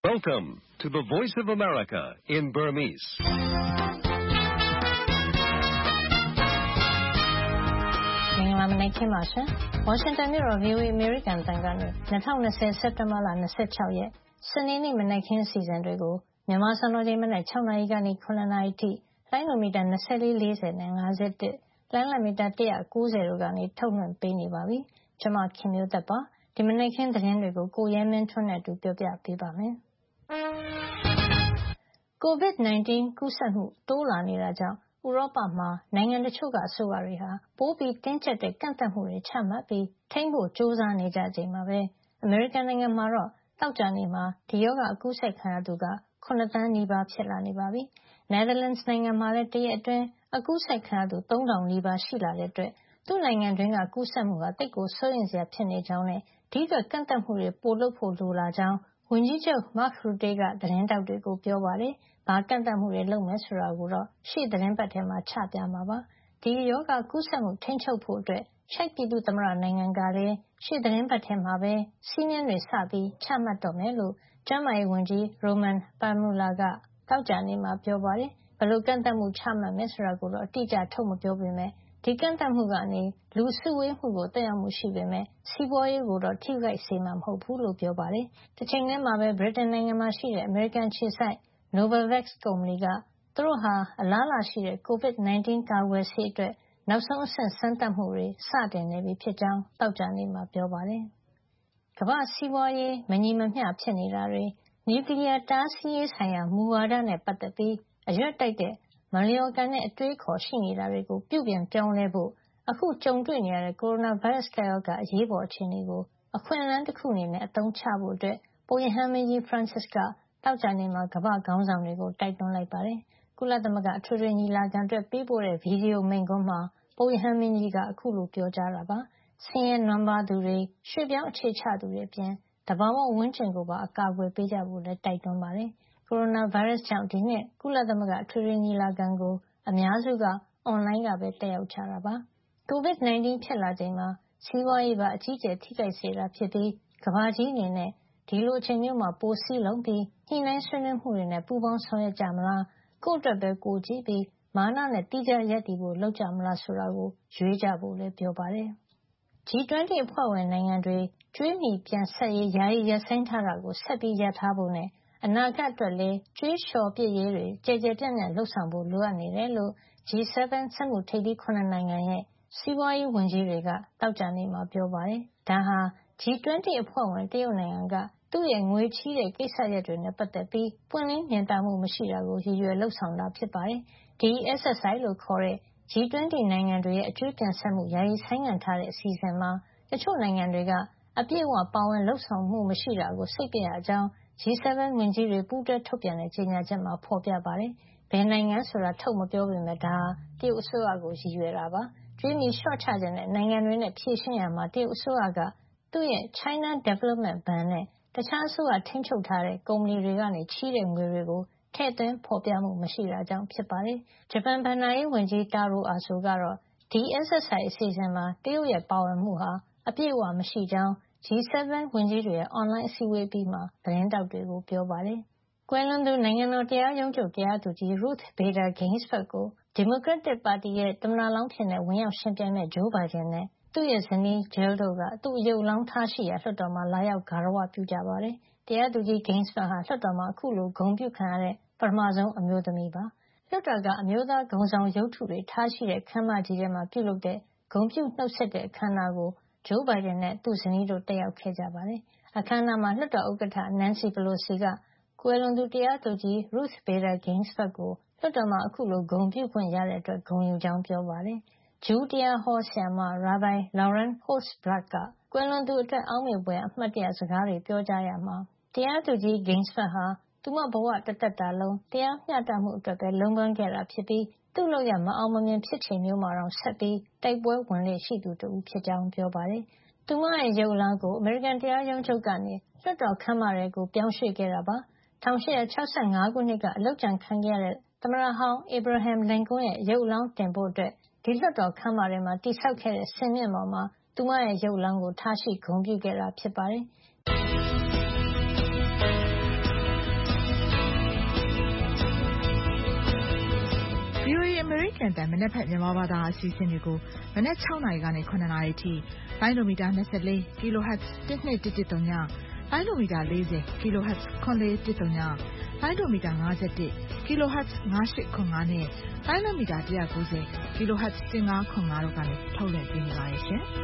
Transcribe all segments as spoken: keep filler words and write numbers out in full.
Welcome to the Voice of America in Burmese. ။မင်္ဂလာမနက်ခင်းပါရှင်။ Washington မြို့တော် V O A အမေရိကန်အသံကနေ၂၀၂၀ စက်တင်ဘာလ၂၆ရက်စနေနေ့မနက်ခင်းအစီအစဉ်တွေကိုမြန်မာစံတော်ချိန်မနက်၆နာရီကနေ၇နာရီထိလိုင်းနိုမီတာ၂၄၄၀နဲ့၅၁လိုင်းလမီတာ၁၉၀တို့ကနေထုတ်လွှင့်ပေးနေပါပြီ။ကျွန်မခင်မျိုးသက်ပါ။ဒီမနက်ခင်းသတင်းတွေကိုကိုရဲမင်းထွန်းနဲ့အတူပြောပြပေးပါမယ်။ကိုဗစ်၁၉ ကူးစက်မှုတိုးလာနေတာကြောင့်ဥရောပမှာနိုင်ငံတချို့ကအစိုးရတွေဟာပိုပြီးတင်းကျပ်တဲ့ကန့်သတ်မှုတွေချမှတ်ပြီးထိန်းဖို့ကြိုးစားနေကြချိန်မှာပဲအမေရိကန်နိုင်ငံမှာတော့သောကြာနေ့မှာဒီရောဂါအကူးစက်ခံရသူက၇သန်းနီးပါးဖြစ်လာနေပါပြီ။ Netherlands နိုင်ငံမှာလည်းတရက်အတွင်းအကူးစက်ခံရသူ၃ထောင်နီးပါးရှိလာတဲ့အတွက်သူ့နိုင်ငံတွင်းကကူးစက်မှုဟာသိပ်ကိုစိုးရိမ်စရာဖြစ်နေကြောင်းနဲ့ဒီအတွက်ကန့်သတ်မှုတွေပိုလုပ်ဖို့လိုလာကြောင်းဝန်ကြီးချုပ် Mark Rutte ကသတင်းထောက်တွေကိုပြောပါတယ်။ဘာကန့်သတ်မှုတွေလုပ်မယ်ဆိုတာကိုတော့ရှေ့သီတင်းပတ်ထဲမှာချပြမှာပါ။ဒီရောဂါကူးစက်မှုထိန်းချုပ်ဖို့အတွက်ချက်ပြည်သူ့သမ္မတနိုင်ငံကလည်းရှေ့သီတင်းပတ်ထဲမှာပဲစည်းမျဉ်းတွေစပြီးချမှတ်တော့မယ်လို့ကျန်းမာရေးဝန်ကြီး Roman Plewala ကသောကြာနေ့မှာပြောပါတယ်။ဘယ်လိုကန့်သတ်မှုချမှတ်မယ်ဆိုတာကိုတော့အတိအကျထုတ်မပြောပေမယ့်ဒီကန့်သတ်မှုကနေလူစုဝေးမှုကိုသက်ရောက်မှုရှိပေမယ့်စီးပွားရေးကိုတော့ထိခိုက်စေမှာမဟုတ်ဘူးလို့ပြောပါတယ်။တချိန်တည်းမှာပဲဗြိတိန်နိုင်ငံမှာရှိတဲ့အမေရိကန်အခြေစိုက် Novavax ကုမ္ပဏီကသူတို့ဟာအလားအလာရှိတဲ့ကိုဗစ်၁၉ကာကွယ်ဆေးအတွက်နောက်ဆုံးအဆင့်စမ်းသပ်မှုတွေစတင်နေပြီဖြစ်ကြောင်းသောကြာနေ့မှာပြောပါတယ်။ကမ္ဘာ့စီးပွားရေးမညီမမျှဖြစ်နေတာတွေနျူကလီးယားတားဆီးရေးဆိုင်ရာမူဝါဒနဲ့ပတ်သက်ပြီးအရွက်တိုက်တဲ့မလျော်ကန်တဲ့အတွေးခေါ်ရှိနေတာတွေကိုပြုပြင်ပြောင်းလဲဖို့အခုကြုံတွေ့နေရတဲ့ကိုရိုနာဗိုင်းရပ်စ်ကပ်ရောဂါအရေးပေါ်အခြေအနေကိုအခွင့်အလမ်းတစ်ခုအနေနဲ့အသုံးချဖို့အတွက်ပုပ်ရဟန်းမင်းကြီး Francis ကသောကြာနေ့မှာကမ္ဘာ့ခေါင်းဆောင်တွေကိုတိုက်တွန်းလိုက်ပါတယ်။ကုလသမဂ္ဂအထွေထွေညီလာခံအတွက်ပေးပို့တဲ့ဗီဒီယိုမိန့်ခွန်းမှာပုပ်ရဟန်းမင်းကြီးကအခုလိုပြောကြားတာပါ။ဆင်းရဲနွမ်းပါးသူတွေရွှေ့ပြောင်းအခြေချသူတွေအပြင်သဘာဝဝန်းကျင်ကိုပါအကာအကွယ်ပေးကြဖို့လည်းတိုက်တွန်းပါတယ်။ကိုရိုနာဗိုင်းရပ်စ်ကြောင့်ဒီနှစ်ကုလသမဂ္ဂအထွေထွေညီလာခံကိုအများစုကအွန်လိုင်းကပဲတက်ရောက်ကြတာပါ။ကိုဗစ်၁၉ဖြစ်လာချိန်မှာစီးပွားရေးပါအကြီးအကျယ်ထိခိုက်စေတာဖြစ်ပြီးကမ္ဘာကြီးအနေနဲ့ဒီလိုအချိန်မျိုးမှာပိုစည်းလုံးပြီးညှိနှိုင်းဆွေးနွေးမှုတွေနဲ့ပူးပေါင်းဆောင်ရွက်ကြမလားကိုယ့်အတွက်ပဲကိုယ်ကြည့်ပြီးမာနနဲ့တိကျရပ်တည်ဖို့လုပ်ကြမလားဆိုတာကိုရွေးကြဖို့လည်းပြောပါတယ်။ G ၂၀ အဖွဲ့ဝင်နိုင်ငံတွေကြွေးမြီပြန်ဆပ်ရေးယာယီရပ်ဆိုင်းထားတာကိုဆက်ပြီးရပ်ထားဖို့နဲ့အနာဂတ်အတွက်လည်းကြွေးလျှော်ပစ်ရေးတွေကျယ်ကျယ်ပြန့်ပြန့်လုပ်ဆောင်ဖို့လိုအပ်နေတယ်လို့ G ၇ စက်မှုထိပ်သီး၇နိုင်ငံရဲ့စီးပွားရေးဝန်ကြီးတွေကသောကြာနေ့မှာပြောပါတယ်။ဒါဟာ G ၂၀ အဖွဲ့ဝင်တရုတ်နိုင်ငံကသူ့ရဲ့ငွေချေးတဲ့ကိစ္စရပ်တွေနဲ့ပတ်သက်ပြီးပွင့်လင်းမြင်သာမှုမရှိတာကိုရည်ရွယ်လုပ်ဆောင်တာဖြစ်ပါတယ်။ ဒီ S S I လို့ခေါ်တဲ့ G ၂၀ နိုင်ငံတွေရဲ့အကြွေးပြန်ဆပ်မှုယာယီဆိုင်းငံ့ထားတဲ့အစီအစဉ်မှာတချို့နိုင်ငံတွေကအပြည့်အဝပါဝင်လုပ်ဆောင်မှုမရှိတာကိုစိတ်ပျက်ရကြောင်း G ၇ ဝန်ကြီးတွေပူးတွဲထုတ်ပြန်တဲ့ကြေညာချက်မှာဖော်ပြပါတယ်။ဘယ်နိုင်ငံဆိုတာထုတ်မပြောပေမယ့်ဒါဟာတရုတ်အစိုးရကိုရည်ရွယ်တာပါ။ကြွေးမြီလျှော့ချချင်တဲ့နိုင်ငံတွေနဲ့ဖြေရှင်းရာမှာတရုတ်အစိုးရကသူ့ရဲ့ China Development Bank နဲ့တခြားအစိုးရထိန်းချုပ်ထားတဲ့ကုမ္ပဏီတွေကနေချေးတဲ့ငွေတွေကိုထည့်သွင်းဖော်ပြမှုမရှိတာကြောင့်ဖြစ်ပါတယ်။ဂျပန်ဘဏ္ဍာရေးဝန်ကြီး Taro Aso ကတော့ဒီ S S I အစီအစဉ်မှာတရုတ်ရဲ့ပါဝင်မှုဟာအပြည့်အဝမရှိကြောင်း G ၇ ဝန်ကြီးတွေရဲ့အွန်လိုင်းအစည်းအဝေးအပြီးမှာသတင်းထောက်တွေကိုပြောပါတယ်။ကွယ်လွန်သူနိုင်ငံတော်တရားရုံးချုပ်တရားသူကြီး Ruth Bader Ginsburg ကိုဒီမိုကရက်တစ်ပါတီရဲ့သမ္မတလောင်းအဖြစ်ဝင်ရောက်ယှဉ်ပြိုင်မယ့် Joe Biden နဲ့သူ့ရဲ့ဇနီး Jill တို့ကသူ့အယုတ်အလောင်းထားရှိရာလွှတ်တော်မှာလာရောက်ဂါရဝပြုကြပါတယ်။တရားသူကြီး Ginsburg ဟာလွှတ်တော်မှာအခုလိုဂုဏ်ပြုခံရတဲ့ပထမဆုံးအမျိုးသမီးပါ။လွှတ်တော်ကအမျိုးသားဂုဏ်ဆောင်ရုပ်ထုတွေထားရှိတဲ့ခန်းမကြီးထဲမှာပြုလုပ်တဲ့ဂုဏ်ပြုနှုတ်ဆက်တဲ့အခမ်းအနားကိုJoe Biden နဲ့သူ့ဇနီးတို့တက်ရောက်ခဲ့ကြပါတယ်။အခမ်းအနားမှာလွှတ်တော်ဥက္ကဋ္ဌ Nancy Pelosi ကကွယ်လွန်သူတရားသူကြီး Ruth Bader Ginsburg ကိုလွှတ်တော်မှာအခုလိုဂုဏ်ပြုခွင့်ရတဲ့အတွက်ဂုဏ်ယူကြောင်းပြောပါတယ်။ဂျူးတရားဟောဆရာမ Rabbi Lauren Holtzblatt ကကွယ်လွန်သူအတွက်အောက်မေ့ဘွယ်အမှတ်တရစကားတွေပြောကြားရာမှာတရားသူကြီး Ginsburg ဟာသူမဘဝတသက်တာလုံးတရားမျှတမှုအတွက်ပဲလုံးပန်းခဲ့တာဖြစ်ပြီးသူ့လုပ်ရပ်မအောင်မမြင်ဖြစ်ချိန်မျိုးမှာတောင်ဆက်ပြီးတိုက်ပွဲဝင်လေ့ရှိသူတဦးဖြစ်ကြောင်းပြောပါတယ်။သူမရဲ့ရုပ်အလောင်းကိုအမေရိကန်တရားရုံးချုပ်ကနေလွှတ်တော်ခန်းမထဲကိုပြောင်းရွှေ့ခဲ့တာပါ။၁၈၆၅ခုနှစ်ကအလုပ်ကြံခံခဲ့ရတဲ့သမ္မတဟောင်း Abraham Lincoln ရဲ့ရုပ်အလောင်းတင်ဖို့အတွက်ဒီလွှတ်တော်ခန်းမထဲမှာတည်ဆောက်ခဲ့တဲ့စင်မြင့်ပေါ်မှာသူမရဲ့ရုပ်အလောင်းကိုထားရှိဂုဏ်ပြုခဲ့တာဖြစ်ပါတယ်။အမေရိကန်အသံမနက်ဖြန်မြန်မာဘာသာအစီအစဉ်တွေကိုမနက်၆နာရီကနေ၇နာရီထိလိုင်းဒိုမီတာ၂၄ kHz တစ်နှစ်တစ်တစ်သုံးညလိုင်းဒိုမီတာ၄၀ kHz ခွန်လေးတစ်သုံးညလိုင်းဒိုမီတာ၅၁ kHz ၅၈ခွန်၅နဲ့လိုင်းဒိုမီတာ၁၉၀ kHz ၁၅ခွန်၅တို့ကနေထုတ်လွှင့်ပေးနေပါတယ်ရှင်။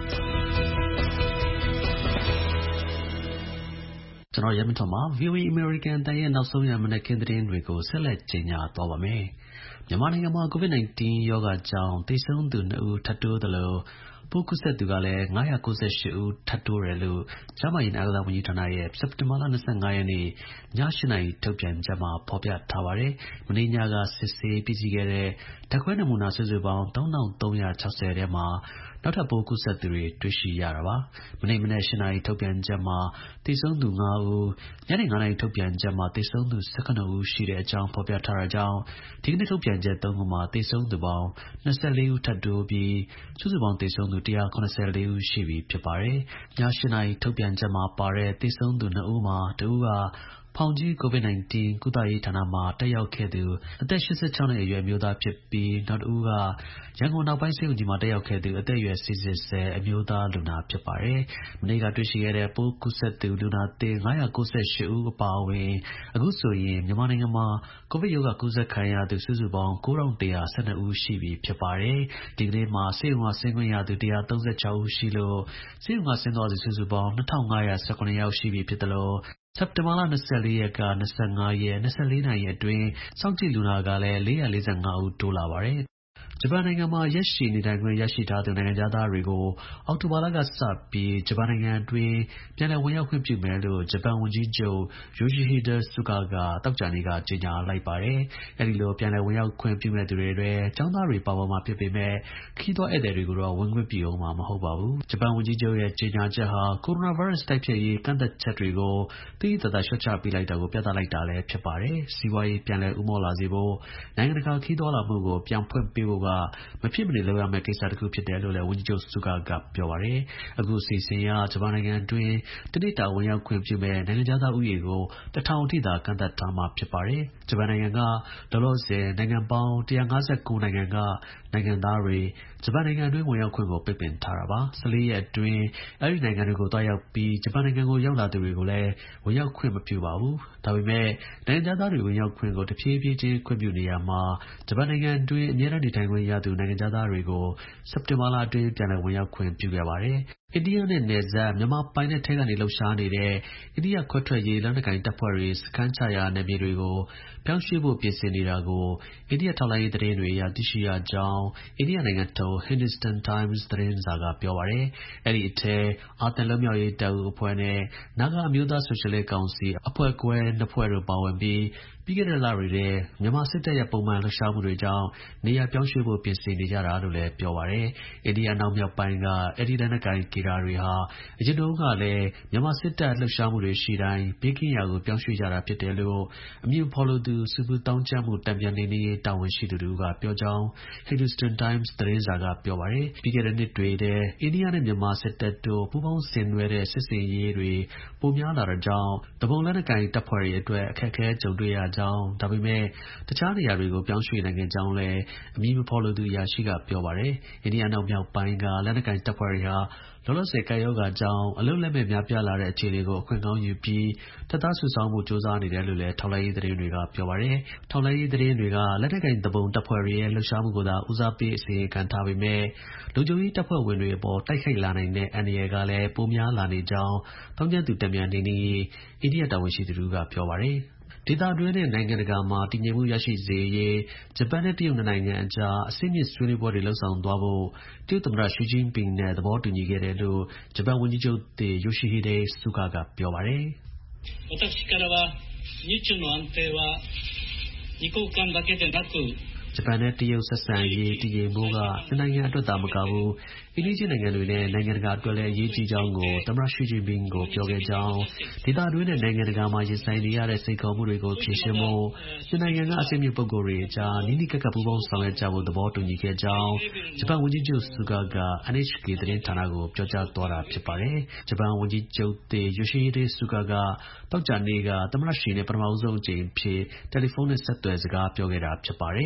ကျွန်တော်ရမထွန်းမှာ ဗီအိုအေ American တန်ရဲ့နောက်ဆုံးရမနက်ခင်းသတင်းတွေကိုဆက်လက်ကြေညာသွားပါမယ်။မြန်မာနိုင်ငံမှာ ကိုဗစ်-19 ရောဂါကြောင့်သေဆုံးသူနှစ်ဦးထပ်တိုးသလိုပိုးကူးစက်သူကလည်း၅၉၈ဦးထပ်တိုးတယ်လို့ကျန်းမာရေးနဲ့အားကစားဝန်ကြီးဌာနရဲ့စက်တင်ဘာလ၂၅ရက်နေ့ည၈နာရီထုတ်ပြန်ချက်မှာဖော်ပြထားပါတယ်။မနေ့ညကစစ်ဆေးပြီးစီးခဲ့တဲ့ဓာတ်ခွဲနမူနာစုစုပေါင်း၃ထောင်၃ရာ၆ဆယ်ထဲမှာနောက်ထပ်ပိုးကူးစက်သူတွေတွေ့ရှိရတာပါ။မနေ့မနက်၈နာရီထုတ်ပြန်ချက်မှာသေဆုံးသူ၅ဦးညနေ၅နာရီထုတ်ပြန်ချက်မှာသေဆုံးသူ၁၇ဦးရှိတဲ့အကြောင်းဖော်ပြထားတာကြောင့်ဒီကနေ့ထုတ်ပြန်ချက်၃ခုမှာသေဆုံးသူပေါင်း၂၄ဦးထပ်တိုးပြီးစုစုပေါင်းသေဆုံးသူ၁၇၄ဦးရှိပြီဖြစ်ပါတယ်။ည၈နာရီထုတ်ပြန်ချက်မှာပါတဲ့သေဆုံးသူနှစ်ဦးမှာတဦးကဖောင်ကြီးကိုဗစ်-19 ကုသရေးဌာနမှာတက်ရောက်ခဲ့သူအသက်၈၆နှစ်အရွယ်အမျိုးသားဖြစ်ပြီးနောက်တစ်ဦးကရန်ကုန်နောက်ပိုင်းဆေးရုံကြီးမှာတက်ရောက်ခဲ့သူအသက်အရွယ်四十ဆယ်အမျိုးသားလူနာဖြစ်ပါတယ်။မနေ့ကတွေ့ရှိခဲ့တဲ့ပိုးကူးစက်သူလူနာသစ်၅၉၈ဦးအပါအဝင်အခုဆိုရင်မြန်မာနိုင်ငံမှာကိုဗစ်ရောဂါကူးစက်ခံရသူစုစုပေါင်း၉ထောင်၁ရာ၁၂ဦးရှိပြီဖြစ်ပါတယ်။ဒီကနေ့မှာဆေးရုံကဆင်းခွင့်ရသူ၁၃၆ဦးရှိလို့ဆေးရုံကဆင်းသွားသူစုစုပေါင်း၂ထောင်၅ရာ၁၇ယောက်ရှိပြီဖြစ်တယ်လို့စက်တင်ဘာလ၂၄ရက်က၂၅ရက်၂၄နာရီအတွင်းစောင့်ကြည့်လူနာကလည်း၄၄၅ဦးတိုးလာပါတယ်။ဂျပန်နိုင်ငံမှာရက်ရှည်နေထိုင်ခွင့်ရရှိထားသူနိုင်ငံခြားသားတွေကိုအောက်တိုဘာလကစပြီးဂျပန်နိုင်ငံအတွင်းပြန်လည်ဝင်ရောက်ခွင့်ပြုမယ်လို့ဂျပန်ဝန်ကြီးချုပ် Yoshihide Suga ကသောကြာနေ့ကကြေညာလိုက်ပါတယ်။အဲဒီလိုပြန်လည်ဝင်ရောက်ခွင့်ပြုမဲ့သူတွေထဲကျောင်းသားတွေပါဝင်မှာဖြစ်ပေမဲ့ခရီးသွားဧည့်သည်တွေကိုတော့ဝင်ခွင့်ပြုအောင်မှာမဟုတ်ပါဘူး။ဂျပန်ဝန်ကြီးချုပ်ရဲ့ကြေညာချက်ဟာကိုရိုနာဗိုင်းရပ်စ်တိုက်ဖျက်ရေးကန့်သတ်ချက်တွေကိုသိသိသာသာလျှော့ချပေးလိုက်တာကိုပြသလိုက်တာလည်းဖြစ်ပါတယ်။စီးပွားရေးပြန်လည်ဦးမော့လာစေဖို့နိုင်ငံတကာခရီးသွားလာမှုကိုပြန်ဖွင့်ပေးဖို့ကမဖြစ်မနေလုပ်ရမယ့်ကိစ္စတစ်ခုဖြစ်တယ်လို့လည်းဝန်ကြီးချုပ် Suga ကပြောပါတယ်။အခုအစီအစဉ်အရဂျပန်နိုင်ငံအတွင်းတနေ့တာဝင်ရောက်ခွင့်ပြုမဲ့နိုင်ငံခြားသားဦးရေကိုတစ်ထောင်အထိသာကန့်သတ်ထားမှာဖြစ်ပါတယ်။ဂျပန်နိုင်ငံကလောလောဆယ်နိုင်ငံပေါင်း၁၅၉နိုင်ငံကနိုင်ငံသားတွေဂျပန်နိုင်ငံအတွင်းဝင်ရောက်ခွင့်ကိုပိတ်ပင်ထားတာပါ။၁၄ရက်အတွင်းအဲဒီနိုင်ငံတွေကိုသွားရောက်ပြီးဂျပန်နိုင်ငံကိုရောက်လာသူတွေကိုလည်းဝင်ရောက်ခွင့်မပြုပါဘူး။ဒါပေမဲ့နိုင်ငံခြားသားတွေဝင်ရောက်ခွင့်ကိုတဖြည်းဖြည်းချင်းခွင့်ပြုနေရမှာဂျပန်နိုင်ငံအတွင်းအမြဲတမ်းနေထိုင်ခွင့်ရသူနိုင်ငံခြားသားတွေကိုစက်တင်ဘာလအတွင်းပြန်လည်ဝင်ရောက်ခွင့်ပြုခဲ့ပါတယ်။အိန္ဒိယနဲ့နယ်စပ်မြန်မာပိုင်နက်ထဲကနေလှုပ်ရှားနေတဲ့အိန္ဒိယခွဲထွက်ရေးလက်နက်ကိုင်တပ်ဖွဲ့တွေစခန်းချရာနယ်မြေတွေကိုပြောင်းရွှေ့ဖို့ပြင်ဆင်နေတာကိုအိန္ဒိယထောက်လှမ်းရေးသတင်းတွေအရသိရှိရကြောင်းအိန္ဒိယနိုင်ငံထုတ် Hindustan Times သတင်းစာကပြောပါတယ်။အဲဒီအထဲအာသံလွတ်မြောက်ရေးတပ်ဦးအဖွဲ့နဲ့နာဂအမျိုးသားဆိုရှယ်လစ်ကောင်စီအဖွဲ့ခွဲနှစ်ဖွဲ့တို့ပါဝင်ပြီးပြီးခဲ့တဲ့လတွေထဲမြန်မာစစ်တပ်ရဲ့ပုံမှန်လှုပ်ရှားမှုတွေကြောင့်နေရာပြောင်းရွှေ့ဖို့ပြင်ဆင်နေကြတာလို့လည်းပြောပါတယ်။အိန္ဒိယနောက်မြောက်ပိုင်းကအဲဒီလက်နက်ကိုင်ကေဒါတွေဟာအရင်တုန်းကလည်းမြန်မာစစ်တပ်လှုပ်ရှားမှုတွေရှိတိုင်းဘေးကင်းရာကိုပြောင်းရွှေ့ကြတာဖြစ်တယ်လို့အမည်ဖော်လိုသူစူပူတောင်းကျမ်းမှုတံပြန်နေနေတာဝန်ရှိသူတို့ကပြောကြောင်း Hindustan Times သတင်းစာကပြောပါတယ်။ပြီးခဲ့တဲ့နှစ်တွေထဲအိန္ဒိယနဲ့မြန်မာစစ်တပ်တို့ပူးပေါင်းဆင်နွှဲတဲ့စစ်စင်ရေးတွေပိုများလာတာကြောင့်တပုံလက်နက်ကိုင်တပ်ဖွဲ့တွေအတွက်အခက်အခဲကြုံတွေ့ရကြောင်းဒါပေမဲ့တခြားနေရာတွေကိုပြောင်းရွှေ့နိုင်ခဲ့ကြောင်းလည်းအမည်မဖော်လိုသူအရာရှိကပြောပါတယ်။အိန္ဒိယနောက်မြောက်ပိုင်းကလက်နက်ကိုင်တပ်ဖွဲ့တွေဟာလောလောဆယ်ကပ်ရောဂါကြောင့်အလုပ်လက်မဲ့များပြားလာတဲ့အခြေအနေကိုအခွင့်ကောင်းယူပြီးတပ်သားစုဆောင်းမှုစ조사နေတယ်လို့လည်းထောက်လှမ်းရေးသတင်းတွေကပြောပါတယ်။ထောက်လှမ်းရေးသတင်းတွေကလက်နက်ကိုင်တပုံတပ်ဖွဲ့တွေရဲ့လှုပ်ရှားမှုကိုသာဦးစားပေးအစီရင်ခံထားပေမဲ့လုံခြုံရေးတပ်ဖွဲ့ဝင်တွေအပေါ်တိုက်ခိုက်လာနိုင်တဲ့အန္တရာယ်ကလည်းပိုများလာနေကြောင်းတောင်းကျမ်းသူတံပြန်နေနေအိန္ဒိယတာဝန်ရှိသူတို့ကပြောပါတယ်။ဒေသတွင်းနဲ့နိုင်ငံတကာမှာတည်ငြိမ်မှုရရှိစေရေးဂျပန်နဲ့တရုတ်နိုင်ငံအကြားအဆင့်မြင့်ဆွေးနွေးပွဲတွေလှုပ်ဆောင်သွားဖို့တရုတ်သမ္မတရှီကျင်းပင်နဲ့သဘောတူညီခဲ့တယ်လို့ဂျပန်ဝန်ကြီးချုပ်သစ် Yoshihide Suga ကပြောပါတယ်။私からは日中の安定は二国間だけでなくဂျပန်နဲ့တရုတ်ဆက်ဆံရေးတည်ငြိမ်ဖို့ကနှစ်နိုင်ငံအတွက်သာမကဘူးအိန္ဒိယနိုင်ငံတွေနဲ့နိုင်ငံတကာအတွက်လည်းအရေးကြီးကြောင်းကိုသမ္မတရှီကျင်းပင်ကိုပြောခဲ့ကြောင်းဒေသတွင်းနဲ့နိုင်ငံတကာမှာရင်ဆိုင်နေရတဲ့စိန်ခေါ်မှုတွေကိုဖြေရှင်းဖို့နှစ်နိုင်ငံကအဆင့်မြင့်ပုဂ္ဂိုလ်တွေအကြားနီးနီးကပ်ကပ်ပူးပေါင်းဆောင်ရွက်ကြဖို့သဘောတူညီခဲ့ကြောင်းဂျပန်ဝန်ကြီးချုပ် Suga က အန် အိတ်ချ် ကေ သတင်းဌာနကိုပြောကြားသွားတာဖြစ်ပါတယ်။ဂျပန်ဝန်ကြီးချုပ်သစ် Yoshihide Suga ကသောကြာနေ့ကသမ္မတရှီနဲ့ပထမဆုံးအကြိမ်အဖြစ်တယ်လီဖုန်းနဲ့ဆက်သွယ်စကားပြောခဲ့တာဖြစ်ပါတယ်။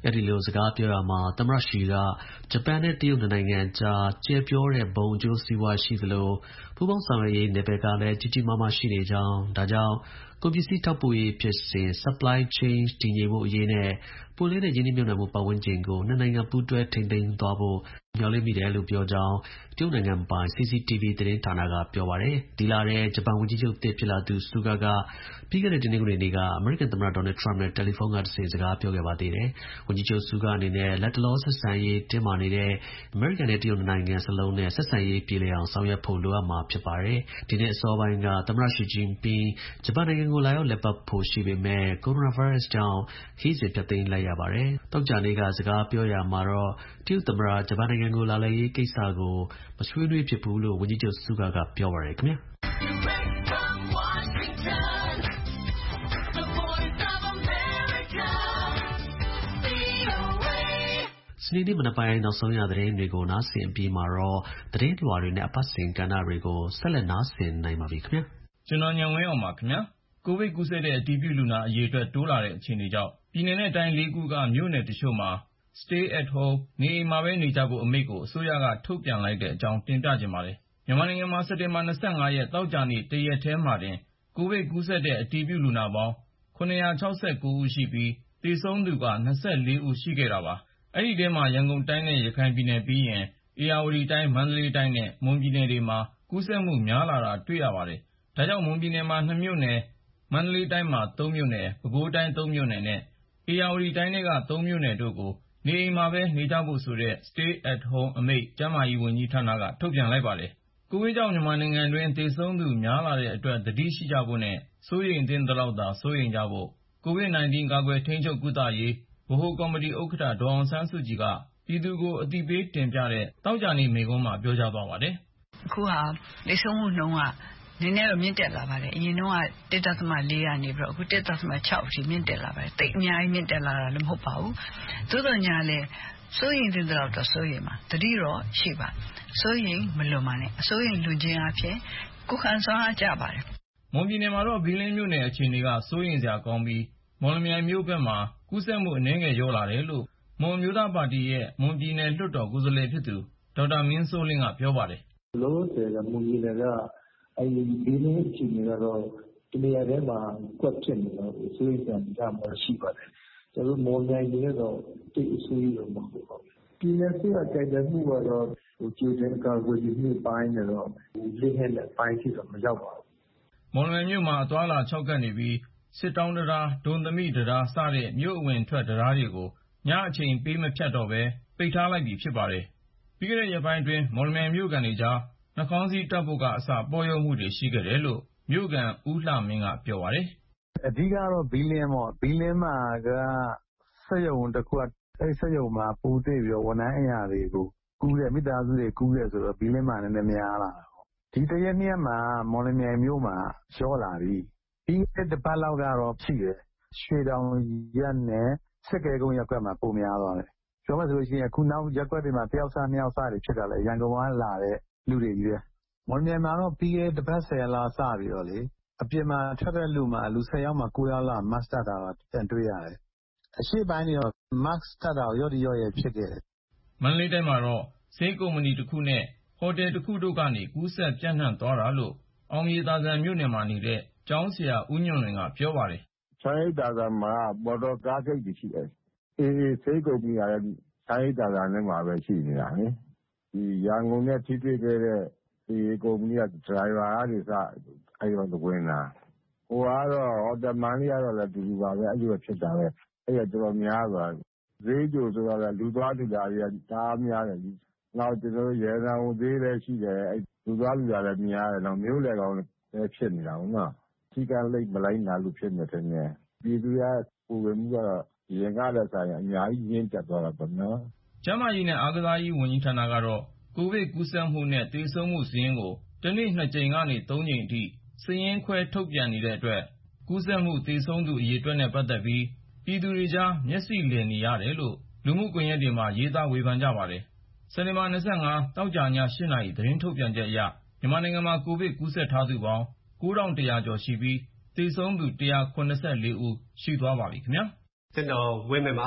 အဲ့ဒီလိုစကားပြောရမှာသမ္မတရှီကဂျပန်နဲ့တရုတ်နိုင်ငံကြားကျယ်ပြောတဲ့ဘုံကျိုးစီးပွားရှိသလိုပူးပေါင်းဆောင်ရွက်ရေးနယ်ပယ်ကလည်းကြီးကြီးမားမားရှိနေကြောင်းဒါကြောင့်ကုန်ပစ္စည်းထောက်ပို့ရေးဖြစ်စဉ် supply chain တည်ငြိမ်ဖို့အရေးနဲ့ပိုလေးတဲ့ရင်းနှီးမြှုပ်နှံမှုပတ်ဝန်းကျင်ကိုနှစ်နိုင်ငံပူးတွဲထိန်းသိမ်းသွားဖို့မျှော်လင့်မိတယ်လို့ပြောကြောင်းတရုတ်နိုင်ငံပိုင် C C T V သတင်းဌာနကပြောပါတယ်ဒီလထဲဂျပန်ဝန်ကြီးချုပ်သစ်ဖြစ်လာသူ Suga ကပြီးခဲ့တဲ့တနင်္ဂနွေနေ့ကအမေရိကန်သမ္မတ Donald Trump နဲ့တယ်လီဖုန်းကတဆင့်စကားပြောခဲ့ပါသေးတယ်ဝန်ကြီးချုပ် Suga အနေနဲ့လက်တလောဆက်ဆံရေးတင်းမာနေတဲ့အမေရိကန်နဲ့တရုတ်နိုင်ငံစလုံးနဲ့ဆက်ဆံရေးပြေလည်အောင်ဆောင်ရွက်ဖို့လိုအပ်မှာဖြစ်ပါတယ်ဒီနေ့အစောပိုင်းကသမ္မတ Xi Jinping ဂျပန်နိုင်ငံကိုလာရောက်လည်ပတ်ဖို့ရှိပေမဲ့ကိုရိုနာဗိုင်းရပ်စ်ကြောင့်ခရီးစဉ်ဖျက်သိမ်းလိုက်ရပါတယ်တောကြာနေ့ကစကားပြောရမှာတော့တရုတ်သမ္မတဂျပန်နိုင်ငံကိုလာလည်ရေးကိစ္စကိုမဆွေးနွေးဖြစ်ဘူးလို့ဝန်ကြီးချုပ် Suga ကပြောပါတယ်ခင်ဗျာစနေနေ့မနက်ပိုင်းနောက်ဆုံးရသတင်းတွေကိုနားဆင်ပြီးမှာတော့သတင်းလွှာတွေနဲ့အပတ်စဉ်ကဏ္ဍတွေကိုဆက်လက်နားဆင်နိုင်ပါပြီခင်ဗျာကျွန်တော်ညံဝင်းအောင်ပါခင်ဗျာကိုဗစ်ကူးစက်တဲ့အတည်ပြုလူနာအရေအတွက်တိုးလာတဲ့အခြေအနေကြောင့်ပြည်နယ်နဲ့တိုင်းလေးခုကမြို့နယ်တချို့မှာ Stay at home နေအိမ်မှာပဲနေကြဖို့အမိန့်ကိုအစိုးရကထုတ်ပြန်လိုက်တဲ့အကြောင်းတင်ပြခြင်းပါတယ်မြန်မာနိုင်ငံမှာစက်တင်ဘာ၂၅ရက်တောက်ကြနေ့တရက်ထဲမှာတင်ကိုဗစ်ကူးစက်တဲ့အတည်ပြုလူနာပေါင်းခုနှစ်ရာ၆၉ဦးရှိပြီးသေဆုံးသူက၂၄ဦးရှိခဲ့တာပါအဲ့ဒီထဲမှာရန်ကုန်တိုင်းနဲ့ရခိုင်ပြည်နယ်ပြီးရင်ဧရာဝတီတိုင်းမန္တလေးတိုင်းနဲ့မွန်ပြည်နယ်တွေမှာကူးစက်မှုများလာတာတွေ့ရပါတယ်ဒါကြောင့်မွန်ပြည်နယ်မှာ၂မြို့နယ်မန္တလေးတိုင်းမှာ၃မြို့နယ်ပဲခူးတိုင်း၃မြို့နယ်နဲ့ဧရာဝတီတိုင်းတွေက၃မြို့နယ်တို့ကိုနေအိမ်မှာပဲနေကြဖို့ဆိုတဲ့ Stay at home အမိန့်ကျန်းမာရေးဝန်ကြီးဌာနကထုတ်ပြန်လိုက်ပါတယ်ကိုဗစ်ကြောင့်မြန်မာနိုင်ငံတွင်းသေဆုံးသူများလာတဲ့အတွက်သတိရှိကြဖို့နဲ့စိုးရိမ်သင့်သလောက်သာစိုးရိမ်ကြဖို့ကိုဗစ်၁၉ကာကွယ်ထိန်းချုပ်ကုသရေးဗဟိုကော်မတီဥက္ကဋ္ဌဒေါ်အောင်ဆန်းစုကြည်ကပြည်သူကိုအသိပေးတင်ပြတဲ့တောက်ကြနေ့မိန့်ခွန်းမှာပြောကြားသွားပါတယ်အခုဟာသေဆုံးမှုနှုန်းကနည်းနည်းတော့မြင့်တက်လာပါတယ်အရင်တုန်းက တစ်ဒသမလေး ကနေပြီးတော့အခု တစ်ဒသမခြောက် အထိမြင့်တက်လာပါတယ်တိတ်အများကြီးမြင့်တက်လာတာလည်းမဟုတ်ပါဘူးသို့တော်ညာလည်းစိုးရိမ်တဲ့တော့တော့စိုးရိမ်ပါတတိတော့ရှိပါစိုးရိမ်မလွန်ပါနဲ့အစိုးရိမ်လွန်ခြင်းအဖြစ်ကိုခံစားကြပါတယ်မွန်ပြည်နယ်မှာတော့ဘီလင်းမြို့နယ်အခြေအနေကစိုးရိမ်စရာကောင်းပြီးမော်လမြိုင်မြို့ဘက်မှာကူးစက်မှုအနည်းငယ်လျော့လာတယ်လို့မွန်မျိုးသားပါတီရဲ့မွန်ပြည်နယ်လွှတ်တော်ကိုယ်စားလှယ်ဖြစ်သူဒေါက်တာမင်းစိုးလင်းကပြောပါတယ်လောဆယ်ကမွန်ပြည်နယ်ကအဲဒီဒီနေ့အခြေအနေကတော့ဒီနေရာထဲမှာကွက်ဖြစ်နေတော့ဆိုရင်ပြန်ကြမှာရှိပါတယ်ကျွန်တော်မော်မြိုင်နေတော့တိတ်အဆိုးကြီးတော့မဟုတ်ပါဘူးပြည်နယ်စီကကြိုက်တဲ့မှုကတော့ဟိုကျတဲ့ကာကွယ်ရေးမှုပိုင်းနဲ့တော့လင်းဟဲ့တဲ့ပိုင်းထိတော့မရောက်ပါဘူးမော်လမြိုင်မြို့မှာအသွားလာ၆ကပ်နေပြီးစစ်တောင်းတရားဒုံသမီတရားစတဲ့မြို့အဝင်ထွက်တရားတွေကိုညအချိန်ပေးမဖြတ်တော့ပဲပိတ်ထားလိုက်ပြီဖြစ်ပါတယ်ပြီးခဲ့တဲ့ရက်ပိုင်းတွင်မော်လမြိုင်မြို့ကန်တွေကြားနှာခေါင်းစည်းတပ်ဖို့ကအစပေါ်ရုံမှုတွေရှိခဲ့တယ်လို့မြို့ကန်ဦးလှမင်းကပြောပါတယ်အဓိကတော့ဘီလင်းပေါ့ဘီလင်းမှာကစက်ရုံတစ်ခုအဲဒီစက်ရုံမှာပူသိပြီးတော့ဝန်ထမ်းအရာတွေကိုကူးတဲ့မိသားစုတွေကူးတဲ့ဆိုတော့ဘီလင်းမှာလည်းများလာတာပေါ့ဒီတရက်နေ့မှာမော်လမြိုင်မြို့မှာရှော့လာပြီပြီးတဲ့တစ်ပတ်လောက်ကတော့ရှိတယ်ရွှေတောင်ရက်နဲ့စက်ကဲကုန်းရက်ကွက်မှာပုံများသွားတယ်ပြောမှဆိုလို့ရှိရင်အခုနောက်ရက်ကွက်တွေမှာတယောက်စားနှစ်ယောက်စားတွေဖြစ်တာလေရန်ကုန်ကလာတဲ့လူတွေကြီးပဲမော်လမြိုင်မှာတော့ပြီးခဲ့တစ်ပတ်ဆယ်လောက်စပြီးတော့လေအပြင်မှာထွက်တဲ့လူမှာလူဆယ်ယောက်မှာကိုးယောက်လောက်မတ်စတာတာပြန်တွေ့ရတယ်အရှိပိုင်းတွေတော့မတ်စတာတာရော့ဒီရော့ရဲ့ဖြစ်ခဲ့တယ်မန္တလေးတိုင်းမှာတော့ဆေးကုမ္ပဏီတစ်ခုနဲ့ဟိုတယ်တစ်ခုတို့ကနေကူးစက်ပြန့်နှံ့သွားတာလို့အောင်မြေသာဆန်မြို့နယ်မှာနေတဲ့ကျောင်းဆရာဦးညွန့်လွင်ကပြောပါတယ်ချမ်းရိပ်သာဆန်မှာပေါ်တော်ကားဂိတ်တွေရှိတယ်အေးအေးဆေးကုမ္ပဏီကလည်းချမ်းရိပ်သာဆန်နဲ့မှာပဲရှိနေတာလေဒီရန်ကုန်နဲ့ထိတွေ့ခဲ့တဲ့ဒီကုမ္ပဏီကဒရိုင်ဘာကနေစအဲ့တော့ဝင်လာဟိုကတော့ဟိုတယ်မန်လေးကတော့လည်းဒီလိုပါပဲအဲ့လိုဖြစ်တာပဲအဲ့ရတော်များသွားဈေးကြိုဆိုတော့လည်းလူသွားလူလာတွေကတားများတယ်နောက်ကျွန်တော်ရဲစံဦးသေးလည်းရှိတယ်အဲ့လူသွားလူလာလည်းများတယ်နောက်မျိုးလေကောင်လည်းဖြစ်နေတာဟုတ်နော်ဒီကလိတ်မလိုက်နာလို့ဖြစ်နေတယ်နဲ့ပြည်သူကပူဝင်မှုကတော့ရင်ကားတဲ့ဆိုင်အများကြီးရင်းတက်သွားတာပေါ့နော်ကျန်းမာရေးနဲ့အားကစားရေးဝန်ကြီးဌာနကတော့ကိုဗစ်ကူးစက်မှုနဲ့သေဆုံးမှုစာရင်းကိုတနေ့နှစ်ကြိမ်ကနေသုံးကြိမ်အထိစာရင်းခွဲထုတ်ပြန်နေတဲ့အတွက်ကူးစက်မှုသေဆုံးသူအရေအတွက်နဲ့ပတ်သက်ပြီးပြည်သူတွေကြားမျက်စိလည်နေရတယ်လို့လူမှုကွန်ရက်တွေမှာရေးသားဝေဖန်ကြပါတယ်စက်တင်ဘာ၂၅တောက်ကြည၈နာရီသတင်းထုတ်ပြန်ချက်အရမြန်မာနိုင်ငံမှာကိုဗစ်ကူးစက်ထားသူပေါင်းကိုးထောင်တစ်ရာကျော်ရှိပြီးသေဆုံးသူတစ်ရာ၇၄ဦးရှိသွားပါပြီခင်ဗျာကျွန်တော်ဝင်းမင်းပါ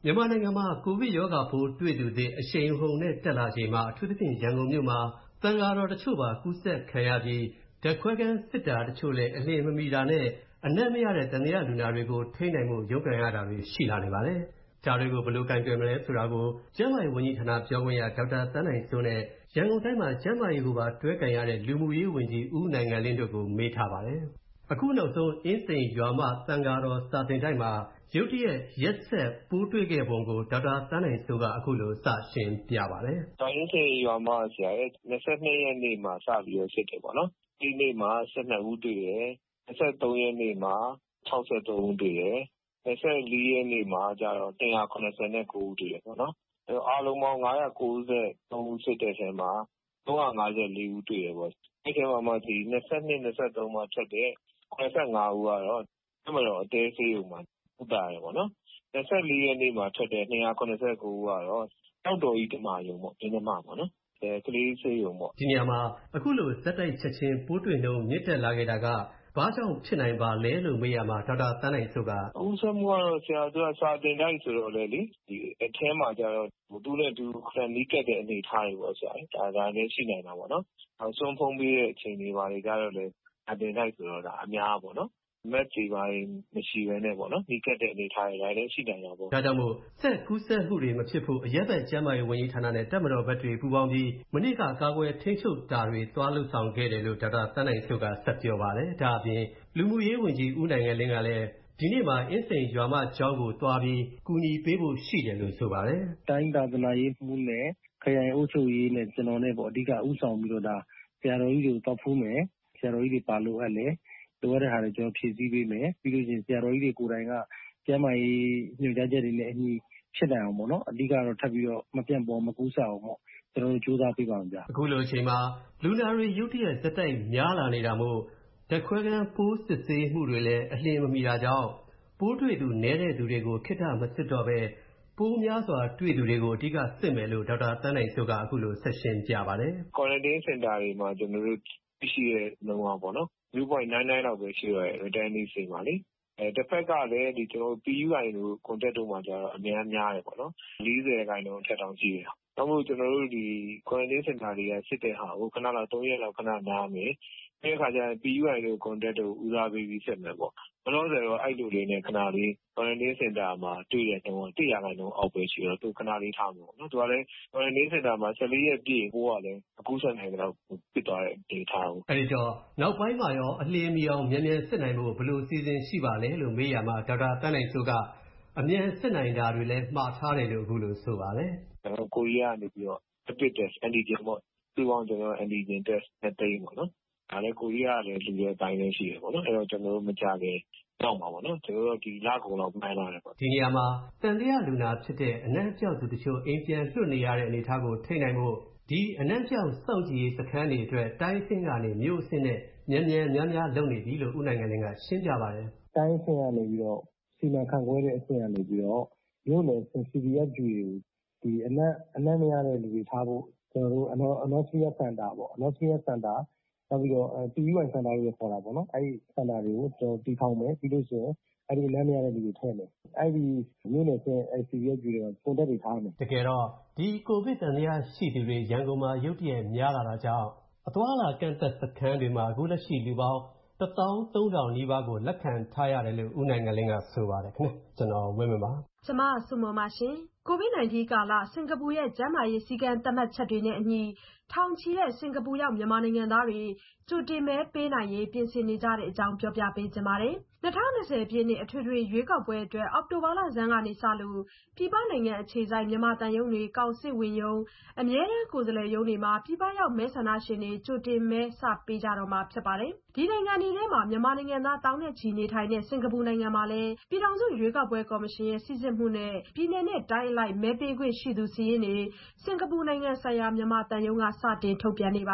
မြန်မာနိုင်ငံမှာကိုဗစ်ရောဂါပိုးတွေ့သူသစ်အရှိန်အဟုန်နဲ့တက်လာချိန်မှာအထူးသဖြင့်ရန်ကုန်မြို့မှာသံဃာတော်တချို့ပါကူးစက်ခံရပြီးဓာတ်ခွဲခန်းစစ်တာတချို့လည်းအလျင်မမီတာနဲ့အနံ့မရတဲ့သံဃာလူနာတွေကိုထိန်းနိုင်မှုရုပ်ကံရတာတွေရှိလာနေပါတယ်။ဒါတွေကိုဘယ်လိုကင်တွယ်မလဲဆိုတာကိုကျန်းမာရေးဝန်ကြီးဌာနပြောခွင့်ရဒေါက်တာသန်းနိုင်စိုးနဲ့ရန်ကုန်တိုင်းမှာကျန်းမာရေးကိုပါတွဲကင်ရတဲ့လူမှုရေးဝန်ကြီးဦးနိုင်ငံလင်းတို့ကိုမေးထားပါတယ်။အခုနောက်ဆုံးအင်းစိန်ရွာမသံဃာတော်စာသင်တိုက်မှာရုတ်တရက်ရက်ဆက်ပိုးတွေ့ခဲ့ပုံကိုဒေါက်တာသန်းနိုင်စိုးကအခုလိုစရှင်းပြပါတယ်။အင်းစိန်ရွာမဆရာရဲ့၂၂ရက်နေ့မှာစပြီးတော့ဖြစ်တယ်ပေါ့နော်။ဒီနေ့မှာ၁၂ဦးတွေ့တယ်။၂၃ရက်နေ့မှာ၆၃ဦးတွေ့တယ်။၂၄ရက်နေ့မှာကျတော့၂၇၉ဦးတွေ့တယ်ပေါ့နော်။အဲအားလုံးပေါင်း၅၉၃ဦးဖြစ်တဲ့အချိန်မှာ၃၅၄ဦးတွေ့တယ်ပေါ့။အဲဒီထဲမှာမှဒီ၂၂ ၂၃မှာထွက်တဲ့၇၅ဦးကတော့တပ်မတော်အသေးဆေးရုံမှာကုသရတယ်ပေါ့နော်။၂၄ရက်နေ့မှာထွက်တဲ့၂၇၉ဦးကတော့တောက်တော်ကြီးဓမ္မာရုံပေါ့။ဓမ္မာပေါ့နော်။အဲကလေးဆေးရုံပေါ့။ဒီနေရာမှာအခုလိုဇက်တိုက်ချက်ချင်းပိုးတွေ့နှုန်းမြင့်တက်လာခဲ့တာကဘာကြောင့်ဖြစ်နိုင်ပါလဲလို့မေးရမှာဒေါက်တာသန်းနိုင်စိုးကအခုဆက်မှုကတော့ဆရာသူကစာတင်တိုင်းဆိုတော့လေလေဒီအထဲမှာကျတော့သူနဲ့သူခဏနီးကပ်တဲ့အနေထားတွေပေါ့ဆရာဒါဒါလည်းရှိနိုင်တာပေါ့နော်။ဆုံးဖုံးပြီးတဲ့အချိန်တွေပါလေကြတော့လေစာတင်တိုင်းဆိုတော့ဒါအများပေါ့နော်။မက်စီပါမရှိဘဲနဲ့ပေါ့နော်နီးကပ်တဲ့အနေထားတွေလည်းရှိနိုင်တာပေါ့ဒါကြောင့်မို့ဆက်ကူးစက်မှုတွေမဖြစ်ဖို့အရက်ဘက်ကျန်းမာရေးဝန်ကြီးဌာနနဲ့တပ်မတော်ဘက်တွေပူးပေါင်းပြီးမနေ့ကကာကွယ်ထိန်းချုပ်တာတွေတွားလှုပ်ဆောင်ခဲ့တယ်လို့ဒေါက်တာသန်းနိုင်စိုးကဆက်ပြောပါတယ်ဒါအပြင်လူမှုရေးဝန်ကြီးဦးနိုင်ငံလင်းကလည်းဒီနေ့မှာအင်းစိန်ရွာမကျောင်းကိုတွားပြီးကူညီပေးဖို့ရှိတယ်လို့ဆိုပါတယ်တိုင်းသာသနာရေးမှုနဲ့ခရိုင်အုပ်ချုပ်ရေးနဲ့ကျွန်တော်နဲ့ပေါ့အဓိကဥဆောင်ပြီးတော့ဒါဆရာတော်ကြီးတွေကိုတောက်ဖူးမယ်ဆရာတော်ကြီးတွေပါလို့အပ်လဲလိုအပ်တဲ့ဟာတွေကျွန်တော်ဖြည့်ဆည်းပေးမယ်ပြီးလို့ချင်းဆရာတော်ကြီးတွေကိုယ်တိုင်ကကျန်းမာရေးညွှန်ကြားချက်တွေနဲ့အညီဖြစ်နိုင်အောင်ပေါ့နော်အဓိကတော့ထပ်ပြီးတော့မပြန့်ပေါ်မကူးစက်အောင်ပေါ့ကျွန်တော်တို့ကြိုးစားပေးပါအောင်ဗျာအခုလိုအချိန်မှာလူနာတွေရုတ်တရက်ဇက်တိုက်များလာနေတာမို့ဓာတ်ခွဲခန်းပိုးစစ်ဆေးမှုတွေလည်းအလျင်မမီတာကြောင့်ပိုးတွေ့သူနည်းတဲ့သူတွေကိုခိတ္တမစစ်တော့ပဲပိုးများစွာတွေ့သူတွေကိုအဓိကစစ်မယ်လို့ဒေါက်တာသန်းနိုင်စိုးကအခုလိုဆက်ရှင်းပြပါတယ်။ Quarantine Center တွေမှာကျွန်တော်တို့ရှိတဲ့နှုန်းပါပေါ့နော်zero point nine nine လောက်ပဲရှိရတဲ့ returning တွေမှာလေအဲတစ်ဖက်ကလည်းဒီကျွန်တော် P U I တို့ contact တို့မှာကျတော့အများများတယ်ပေါ့နော်၄၀ရာခိုင်နှုန်းထက်တောင်ကြီးတယ်။နောက်မို့ကျွန်တော်တို့ဒီ quarantine center တွေကစစ်တဲ့ဟာကိုခဏလောက်၃ရက်လောက်ခဏနားမယ်။ဒီအခါကျရင် P U I တို့ contact တို့ဦးစားပေးပြီးစစ်မယ်ပေါ့။ဘလို့ဆိုတော့အဲ့လိုလေးနဲ့ခဏလေး quarantine center မှာတွေ့တဲ့တုန်းက၁ရာခိုင်နှုန်းအောက်ပဲရှိတော့သူခဏလေးထားမယ်ပေါ့နော်။သူကလည်း quarantine center မှာ၁၄ရက်ပြည့်ပိုးကလည်းအကူးဆက်နိုင်တော့ဖြစ်သွားတဲ့ဒေတာကိုအဲ့ဒီတော့နောက်ပိုင်းမှာရောအလျင်မီအောင်မြန်မြန်စစ်နိုင်ဖို့ဘယ်လိုအစီအစဉ်ရှိပါလဲလို့မေးရမှာဒေါက်တာသန်းနိုင်စိုးကအမြန်စစ်နိုင်တာတွေလည်းမှားထားတယ်လို့အခုလိုဆိုပါတယ်ကျွန်တော်ကိုရီးယားကနေပြီးတော့ rapid test antigen ပေါ့သူ့အောင်ကျွန်တော် antigen test နဲ့တိတ်ပေါ့နော်ဒါလည်းကိုရီးယားလည်းလူရဲ့အတိုင်းလည်းရှိတယ်ပေါ့နော်အဲ့တော့ကျွန်တော်တို့မကြခင်တော့မှာပေါ့နော်ကျွန်တော်တို့ဒီလကုန်တော့မှန်းလာတယ်ပေါ့ဒီနေရာမှာတန်တရားလူနာဖြစ်တဲ့အနံ့ပြောက်သူတချို့အိမ်ပြန်လွတ်နေရတဲ့အနေအထားကိုထိနိုင်ဖို့ဒီအနံ့ပြောက်စောင့်ကြည့်ရေးစခန်းတွေအတွက်တိုင်းအဆင့်ကနေမြို့အဆင့်နဲ့မြန်မြန်များများလုပ်နေပြီလို့ဦးနိုင်ငံလင်းကရှင်းပြပါတယ်တိုင်းအဆင့်ကနေပြီးတော့စီမံခန့်ခွဲတဲ့အဆင့်ကနေပြီးတော့မြို့နယ် C V F တွေကိုဒီအနံ့အနံ့မရတဲ့လူတွေထားဖို့ကျွန်တော်တို့ Anosmia Center ပေါ့ Anosmia Center နောက်ပြီးတော့ P U I Center တွေခေါ်တာပေါ့နော်အဲ့ဒီ Center တွေကိုကျွန်တော်တည်ထောင်မယ်ပြီးလို့ရှိရင်အဲ့ဒီအနံ့မရတဲ့လူတွေထည့်မယ်အဲ့ဒီမြို့နယ်ချင်း C V F တွေက contact တွေထားမယ်တကယ်တော့ဒီကိုဗစ်တန်တရားရှိသူတွေရန်ကုန်မှာရုတ်တရက်များလာတာကြောင့်အသွားလာကန့်သက်စခန်းတွေမှာအခုလက်ရှိလူပေါင်းတစ်သောင်းသုံးထောင်နီးပါးကိုလက်ခံထားရတယ်လို့ဦးနိုင်ငံလင်းကဆိုပါတယ်ခင်ဗျကျွန်တော်ဝင်းမပါကျွန်မဆုမပါရှင်ကိုဗစ် nineteen ကာလစင်ကာပူရဲ့ကျန်းမာရေးစည်းကမ်းသတ်မှတ်ချက်တွေနဲ့အညီထောင်ချီတဲ့စင်ကာပူရောက်မြန်မာနိုင်ငံသားတွေကြိုတင်မဲပေးနိုင်ရေးပြင်ဆင်နေကြတဲ့အကြောင်းပြောပြပေးချင်ပါတယ်။၂၀၂၀ပြည့်နှစ်အထွေထွေရွေးကောက်ပွဲအတွက်အောက်တိုဘာလဆန်းကနေစလို့ပြည်ပနိုင်ငံအခြေစိုက်မြန်မာတန်ယုံတွေကောင်စစ်ဝင်ယုံအမြဲတမ်းကိုယ်စားလှယ်ယုံတွေမှာပြည်ပရောက်မဲဆန္ဒရှင်တွေကြိုတင်မဲစပေးကြတော့မှာဖြစ်ပါတယ်။ဒီနိုင်ငံတွေထဲမှာမြန်မာနိုင်ငံသားတောင်းနဲ့ချီနေထိုင်တဲ့စင်ကာပူနိုင်ငံမှာလည်းပြည်ထောင်စုရွေးကောက်ပွဲကော်မရှင်ရဲ့စီစစ်မှုနဲ့ပြည်내နဲ့တိုင်းအလိုက်မဲပေးခွင့်ရှိသူစီးရင်တွေစင်ကာပူနိုင်ငံဆိုင်ရာမြန်မာတန်ယုံကစတင်ထုတ်ပြန်နေပါတယ်။